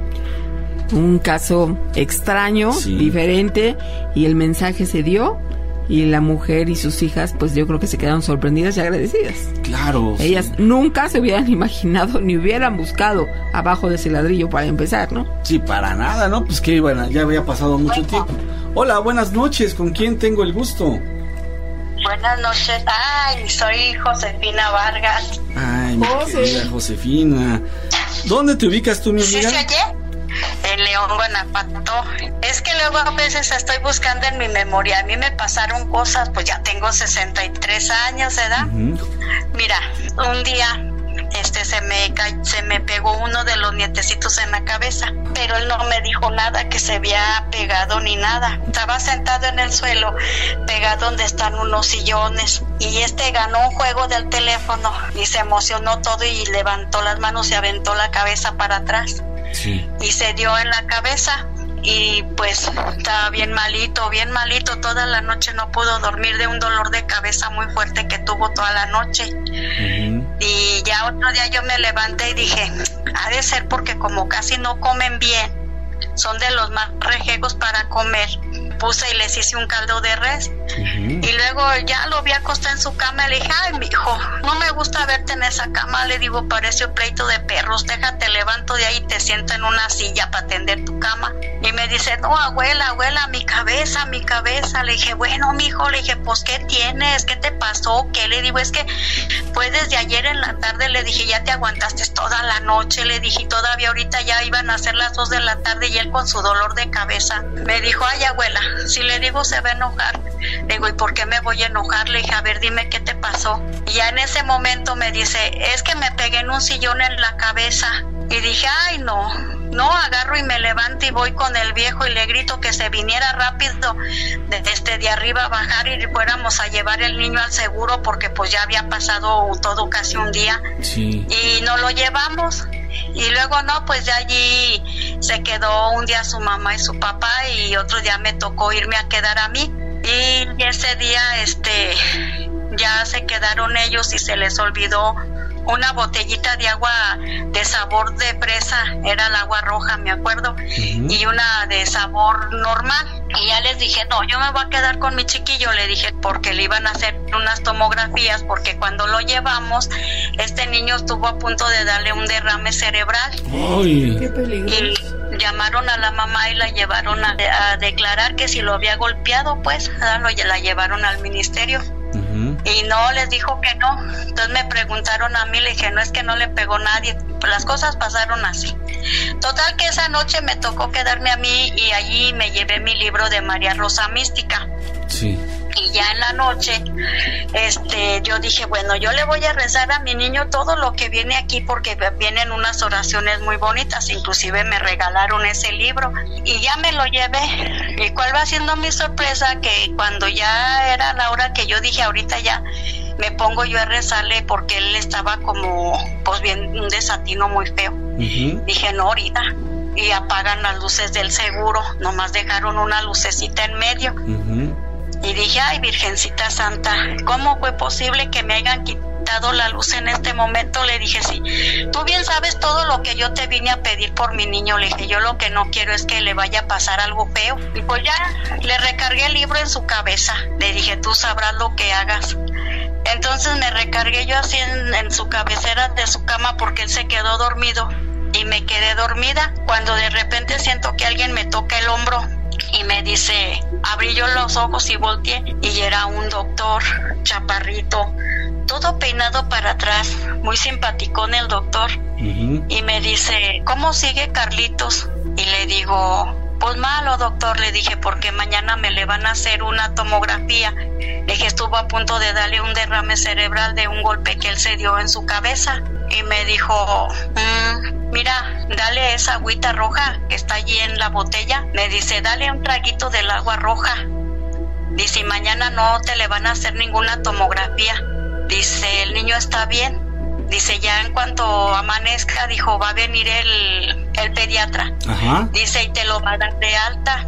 Un caso extraño, sí, diferente, y el mensaje se dio. Y la mujer y sus hijas, pues yo creo que se quedaron sorprendidas y agradecidas. Claro. Ellas sí. Nunca se hubieran imaginado ni hubieran buscado abajo de ese ladrillo para empezar, ¿no? Sí, para nada, ¿no? Pues que bueno, ya había pasado mucho tiempo. Hola, buenas noches. ¿Con quién tengo el gusto? Buenas noches. Ay, soy Josefina Vargas. Ay, mi José. querida Josefina. ¿Dónde te ubicas tú, mi amiga? ¿Sí se oye? En León, Guanajuato. Es que luego a veces estoy buscando en mi memoria. A mí me pasaron cosas, pues ya tengo sesenta y tres años, ¿verdad? Uh-huh. Mira, un día este se me ca- se me pegó uno de los nietecitos en la cabeza, pero él no me dijo nada que se había pegado ni nada. Estaba sentado en el suelo, pegado donde están unos sillones, y este ganó un juego del teléfono y se emocionó todo y levantó las manos y aventó la cabeza para atrás. Sí. Y se dio en la cabeza y pues estaba bien malito, bien malito, toda la noche no pudo dormir de un dolor de cabeza muy fuerte que tuvo toda la noche. Uh-huh. Y ya otro día yo me levanté y dije, ha de ser porque como casi no comen bien, son de los más rejegos para comer. Puse y les hice un caldo de res. Uh-huh. Y luego ya lo vi acostado en su cama y le dije, ay, mijo, no me gusta verte en esa cama. Le digo, parece un pleito de perros, déjate, levanto de ahí y te siento en una silla para tender tu cama. Y me dice, no, abuela, abuela, mi cabeza, mi cabeza. Le dije, bueno, mijo, le dije, pues, ¿qué tienes? ¿Qué te pasó? ¿Qué? Le digo, es que, pues, desde ayer en la tarde, le dije, ya te aguantaste toda la noche. Le dije, todavía ahorita ya iban a ser las dos de la tarde y él con su dolor de cabeza. Me dijo, ay, abuela, si le digo se va a enojar. Le digo, ¿y por qué me voy a enojar? Le dije, a ver, dime qué te pasó. Y ya en ese momento me dice, es que me pegué en un sillón en la cabeza. Y dije, ay, no, no, agarro y me levanto y voy con el viejo y le grito que se viniera rápido desde de arriba a bajar y fuéramos a llevar el niño al seguro porque pues ya había pasado todo casi un día. Sí. Y nos lo llevamos. Y luego no, pues de allí se quedó un día su mamá y su papá y otro día me tocó irme a quedar a mí. Y ese día este ya se quedaron ellos y se les olvidó una botellita de agua de sabor de fresa, era el agua roja, me acuerdo, uh-huh. y una de sabor normal. Y ya les dije, no, yo me voy a quedar con mi chiquillo, le dije, porque le iban a hacer unas tomografías, porque cuando lo llevamos, este niño estuvo a punto de darle un derrame cerebral. ¡Ay! ¡Qué peligroso! Y llamaron a la mamá y la llevaron a, a declarar que si lo había golpeado, pues, lo, la llevaron al ministerio. Uh-huh. Y no, les dijo que no. Entonces me preguntaron a mí, le dije, no, es que no le pegó nadie. Pues las cosas pasaron así. Total que esa noche me tocó quedarme a mí y allí me llevé mi libro de María Rosa Mística. Sí. Y ya en la noche, este, yo dije, bueno, yo le voy a rezar a mi niño todo lo que viene aquí, porque vienen unas oraciones muy bonitas, inclusive me regalaron ese libro y ya me lo llevé. ¿Y cuál va siendo mi sorpresa? Que cuando ya era la hora que yo dije, ahorita ya me pongo yo a rezarle, porque él estaba como, pues bien, un desatino muy feo. Uh-huh. Dije, no, ahorita. Y apagan las luces del seguro, nomás dejaron una lucecita en medio. Uh-huh. Y dije, ay, Virgencita Santa, ¿cómo fue posible que me hayan quitado la luz en este momento? Le dije, sí, tú bien sabes todo lo que yo te vine a pedir por mi niño. Le dije, yo lo que no quiero es que le vaya a pasar algo feo. Y pues ya, le recargué el libro en su cabeza. Le dije, tú sabrás lo que hagas. Entonces me recargué yo así en, en su cabecera de su cama, porque él se quedó dormido. Y me quedé dormida cuando de repente siento que alguien me toca el hombro y me dice, abrí yo los ojos y volteé y era un doctor chaparrito, todo peinado para atrás, muy simpaticón el doctor. Uh-huh. Y me dice, ¿cómo sigue Carlitos? Y le digo, pues malo, doctor, le dije, porque mañana me le van a hacer una tomografía. Le dije, estuvo a punto de darle un derrame cerebral de un golpe que él se dio en su cabeza. Y me dijo, mmm, mira, dale esa agüita roja que está allí en la botella. Me dice, dale un traguito del agua roja. Dice, mañana no te le van a hacer ninguna tomografía. Dice, el niño está bien. Dice, ya en cuanto amanezca, dijo, va a venir el, el pediatra. Ajá. Dice, y te lo va a dar de alta.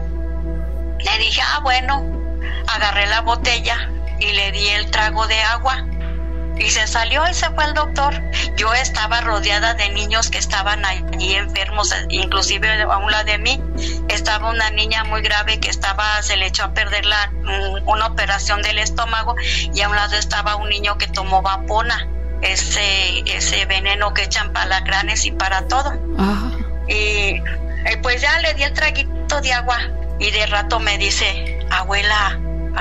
Le dije, ah, bueno. Agarré la botella y le di el trago de agua. Y se salió y se fue el doctor. Yo estaba rodeada de niños que estaban allí enfermos, inclusive a un lado de mí estaba una niña muy grave que estaba, se le echó a perder la, una operación del estómago, y a un lado estaba un niño que tomó vapona, ese, ese veneno que echan para alacranes y para todo. Ajá. Y, y pues ya le di el traguito de agua y de rato me dice, abuela,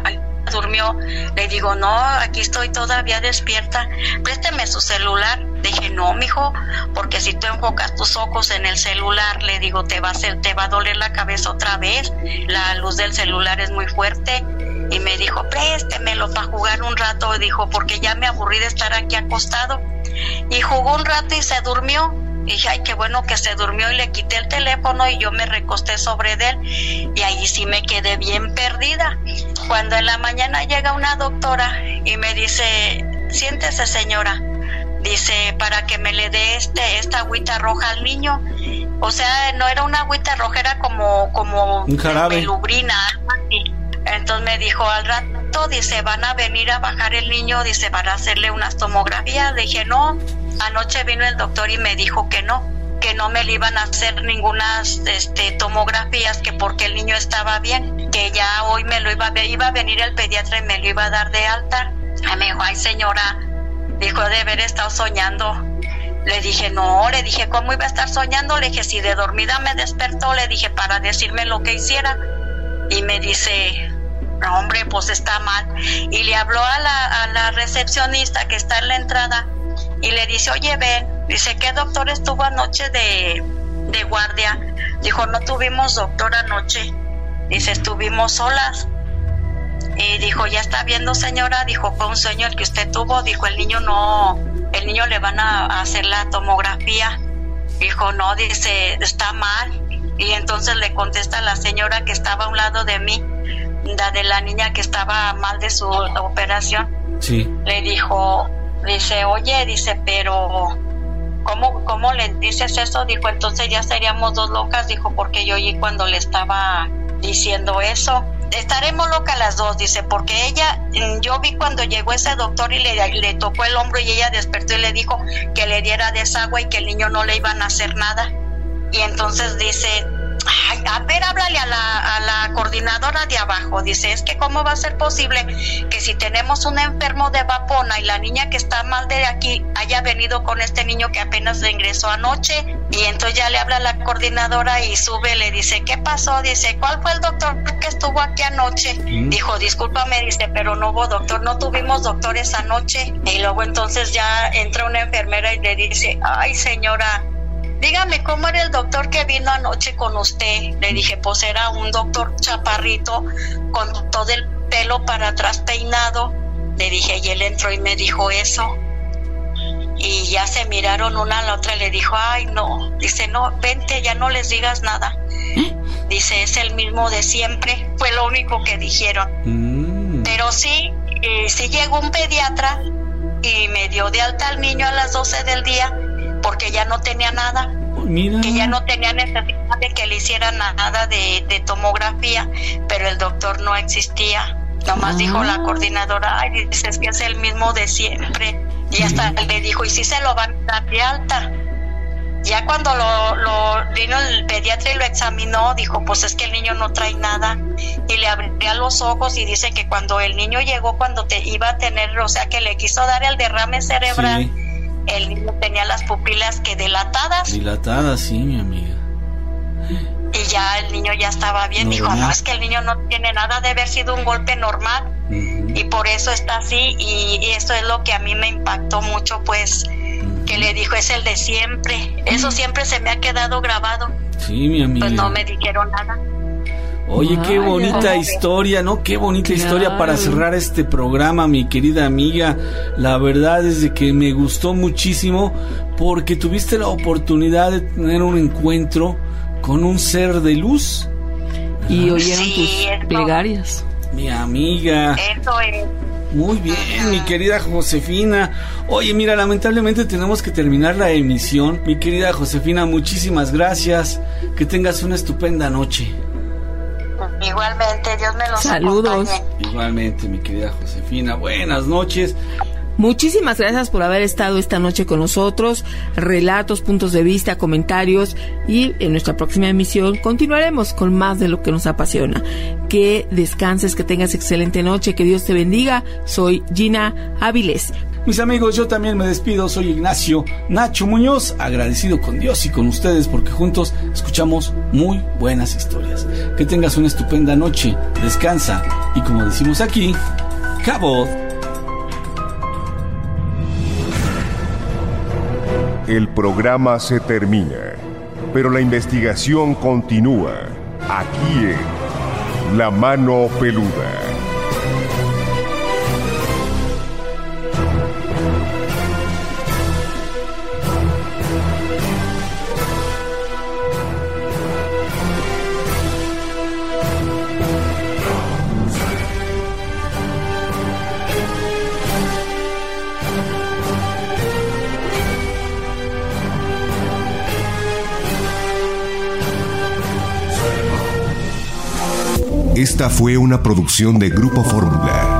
durmió. Le digo, no, aquí estoy todavía despierta, présteme su celular. Dije, no, mijo, porque si tú enfocas tus ojos en el celular, le digo, te va a hacer, te va a doler la cabeza otra vez, la luz del celular es muy fuerte. Y me dijo, préstemelo para jugar un rato. Dijo, porque ya me aburrí de estar aquí acostado. Y jugó un rato y se durmió. Dije, ay, qué bueno que se durmió, y le quité el teléfono y yo me recosté sobre de él, y ahí sí me quedé bien perdida. Cuando en la mañana llega una doctora y me dice, siéntese señora, dice, para que me le dé este, esta agüita roja al niño. O sea, no era una agüita roja, era como, como un jarabe, pelubrina, algo así. Entonces me dijo, al rato, dice, van a venir a bajar el niño, dice, van a hacerle unas tomografías. Le dije, no. Anoche vino el doctor y me dijo que no, que no me le iban a hacer ninguna este, tomografías, que porque el niño estaba bien, que ya hoy me lo iba a, iba a venir el pediatra y me lo iba a dar de alta. Y me dijo, ay señora, dijo, de haber estado soñando. Le dije, no, le dije, ¿cómo iba a estar soñando? Le dije, si de dormida me despertó, le dije, para decirme lo que hiciera. Y me dice, no, hombre, pues está mal. Y le habló a la, a la recepcionista que está en la entrada. Y le dice, oye, ven, dice, ¿qué doctor estuvo anoche de, de guardia? Dijo, no tuvimos doctor anoche. Dice, estuvimos solas. Y dijo, ya está viendo señora, dijo, fue un sueño el que usted tuvo. Dijo, el niño no, el niño le van a hacer la tomografía. Dijo, no, dice, está mal. Y entonces le contesta la señora que estaba a un lado de mí, la de la niña que estaba mal de su operación. Sí. Le dijo, dice, oye, dice, pero ¿cómo, cómo le dices eso? Dijo, entonces ya seríamos dos locas, dijo, porque yo oí cuando le estaba diciendo eso. estaremos locas las dos, dice, porque ella, yo vi cuando llegó ese doctor y le, le tocó el hombro y ella despertó y le dijo que le diera desagüe y que el niño no le iban a hacer nada. Y entonces dice, ay, a ver, háblale a la, a la coordinadora de abajo. Dice, es que cómo va a ser posible que si tenemos un enfermo de vapona y la niña que está mal de aquí haya venido con este niño que apenas le ingresó anoche. Y entonces ya le habla a la coordinadora y sube, le dice, ¿qué pasó? Dice, ¿cuál fue el doctor que estuvo aquí anoche? ¿Mm? Dijo, discúlpame, dice, pero no hubo doctor, no tuvimos doctores anoche. Y luego entonces ya entra una enfermera y le dice, ay, señora, dígame, ¿cómo era el doctor que vino anoche con usted? Le dije, pues era un doctor chaparrito con todo el pelo para atrás peinado. Le dije, y él entró y me dijo eso. Y ya se miraron una a la otra y le dijo, ay, no. Dice, no, vente, ya no les digas nada. Dice, es el mismo de siempre. Fue lo único que dijeron. Mm. Pero sí, eh, sí llegó un pediatra y me dio de alta al niño a las doce del día porque ya no tenía nada. Mira. Que ya no tenía necesidad de que le hicieran nada de, de tomografía, pero el doctor no existía. Nomás ah. dijo la coordinadora, ay, dice, es que es el mismo de siempre. Y hasta mm. le dijo, y si se lo van a dar de alta. Ya cuando lo, lo vino el pediatra y lo examinó, dijo, pues es que el niño no trae nada. Y le abría los ojos y dice que cuando el niño llegó, cuando te iba a tener, o sea, que le quiso dar el derrame cerebral, sí. El niño tenía las pupilas que dilatadas. Dilatadas, sí, mi amiga. Y ya el niño ya estaba bien. No, dijo, no, no, es que el niño no tiene nada de haber sido un golpe normal. Uh-huh. Y por eso está así. Y, y eso es lo que a mí me impactó mucho, pues, uh-huh. que le dijo, es el de siempre. Eso uh-huh. siempre se me ha quedado grabado. Sí, mi amiga. Pues no me dijeron nada. Oye, qué bonita historia, ¿no? Qué bonita claro. historia para cerrar este programa, mi querida amiga. La verdad es de que me gustó muchísimo porque tuviste la oportunidad de tener un encuentro con un ser de luz. Y oyeron sí, tus eso. plegarias. Mi amiga. Eso es. Muy bien, uh-huh. mi querida Josefina. Oye, mira, lamentablemente tenemos que terminar la emisión. Mi querida Josefina, muchísimas gracias. Que tengas una estupenda noche. Igualmente, Dios me los Saludos. acompañe. Igualmente, mi querida Josefina, buenas noches. Muchísimas gracias por haber estado esta noche con nosotros. Relatos, puntos de vista, comentarios. Y en nuestra próxima emisión continuaremos con más de lo que nos apasiona. Que descanses, que tengas excelente noche, que Dios te bendiga. Soy Gina Áviles. Mis amigos, yo también me despido. Soy Ignacio Nacho Muñoz, agradecido con Dios y con ustedes porque juntos escuchamos muy buenas historias. Que tengas una estupenda noche, descansa y, como decimos aquí, Cabot. El programa se termina, pero la investigación continúa aquí en La Mano Peluda. Esta fue una producción de Grupo Fórmula.